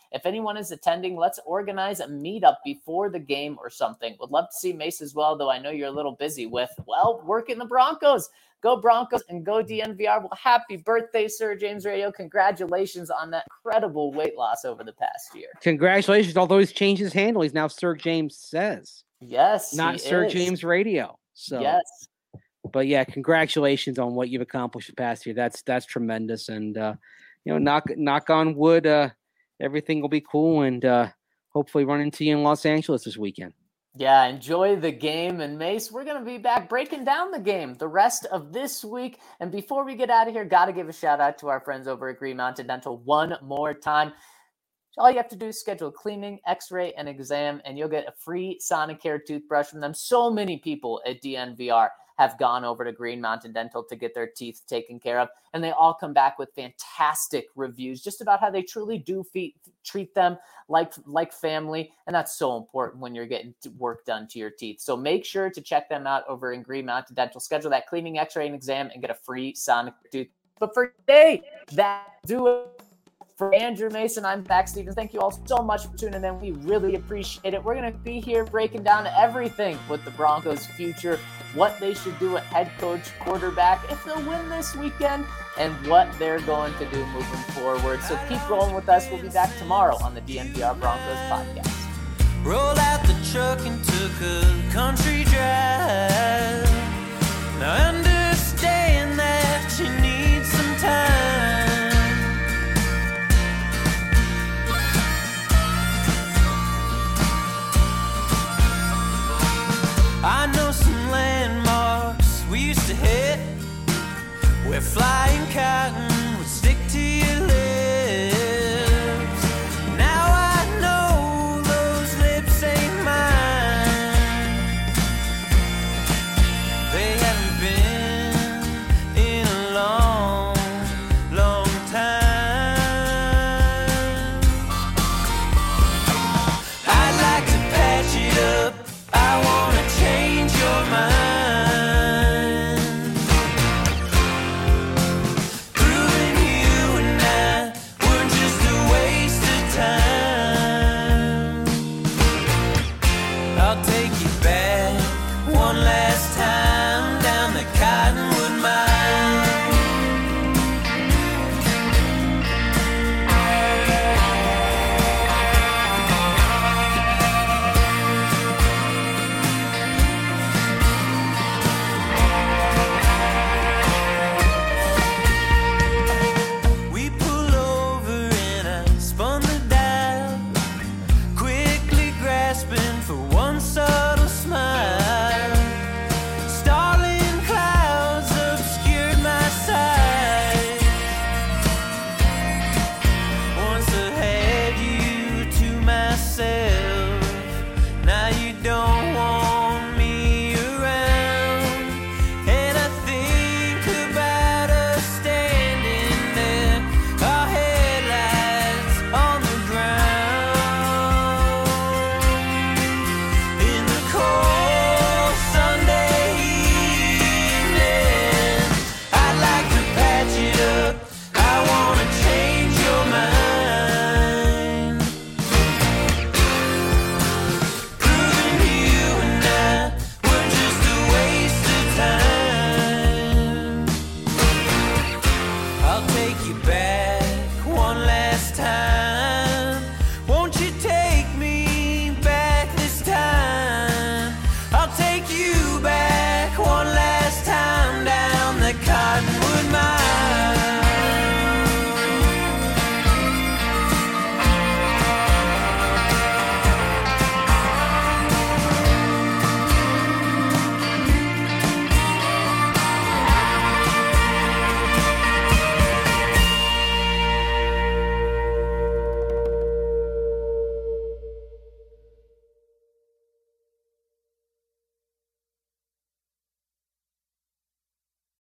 If anyone is attending, let's organize a meetup before the game or something. Would love to see Mace as well, though I know you're a little busy with, well, working the Broncos. Go Broncos and go DNVR. Well, happy birthday, Sir James Radio. Congratulations on that incredible weight loss over the past year. Congratulations, although he's changed his handle. He's now Sir James Says. Yes, not Sir James Radio. So yes. But yeah, congratulations on what you've accomplished the past year. That's tremendous. And knock on wood, everything will be cool, and hopefully run into you in Los Angeles this weekend. Yeah, enjoy the game. And Mace, we're going to be back breaking down the game the rest of this week. And before we get out of here, got to give a shout out to our friends over at Green Mountain Dental one more time. All you have to do is schedule a cleaning, x-ray, and exam, and you'll get a free Sonicare toothbrush from them. So many people at DNVR have gone over to Green Mountain Dental to get their teeth taken care of, and they all come back with fantastic reviews just about how they truly do treat them like family, and that's so important when you're getting work done to your teeth. So make sure to check them out over in Green Mountain Dental. Schedule that cleaning, x-ray, and exam, and get a free Sonicare tooth. But for today, do it. For Andrew Mason, I'm Zach Stevens. Thank you all so much for tuning in. We really appreciate it. We're going to be here breaking down everything with the Broncos' future, what they should do at head coach, quarterback, if they'll win this weekend, and what they're going to do moving forward. So keep rolling with us. We'll be back tomorrow on the DNVR Broncos podcast. Rolled out the truck and took a country drive. Now understand that you need some time. I know some landmarks we used to hit, where flying cotton would stick to your lips. Now I know those lips ain't mine. They haven't been in a long, long time. I'd like to patch it up. I wanna change your mind, proving you and I were just a waste of time. I'll take you back one last time.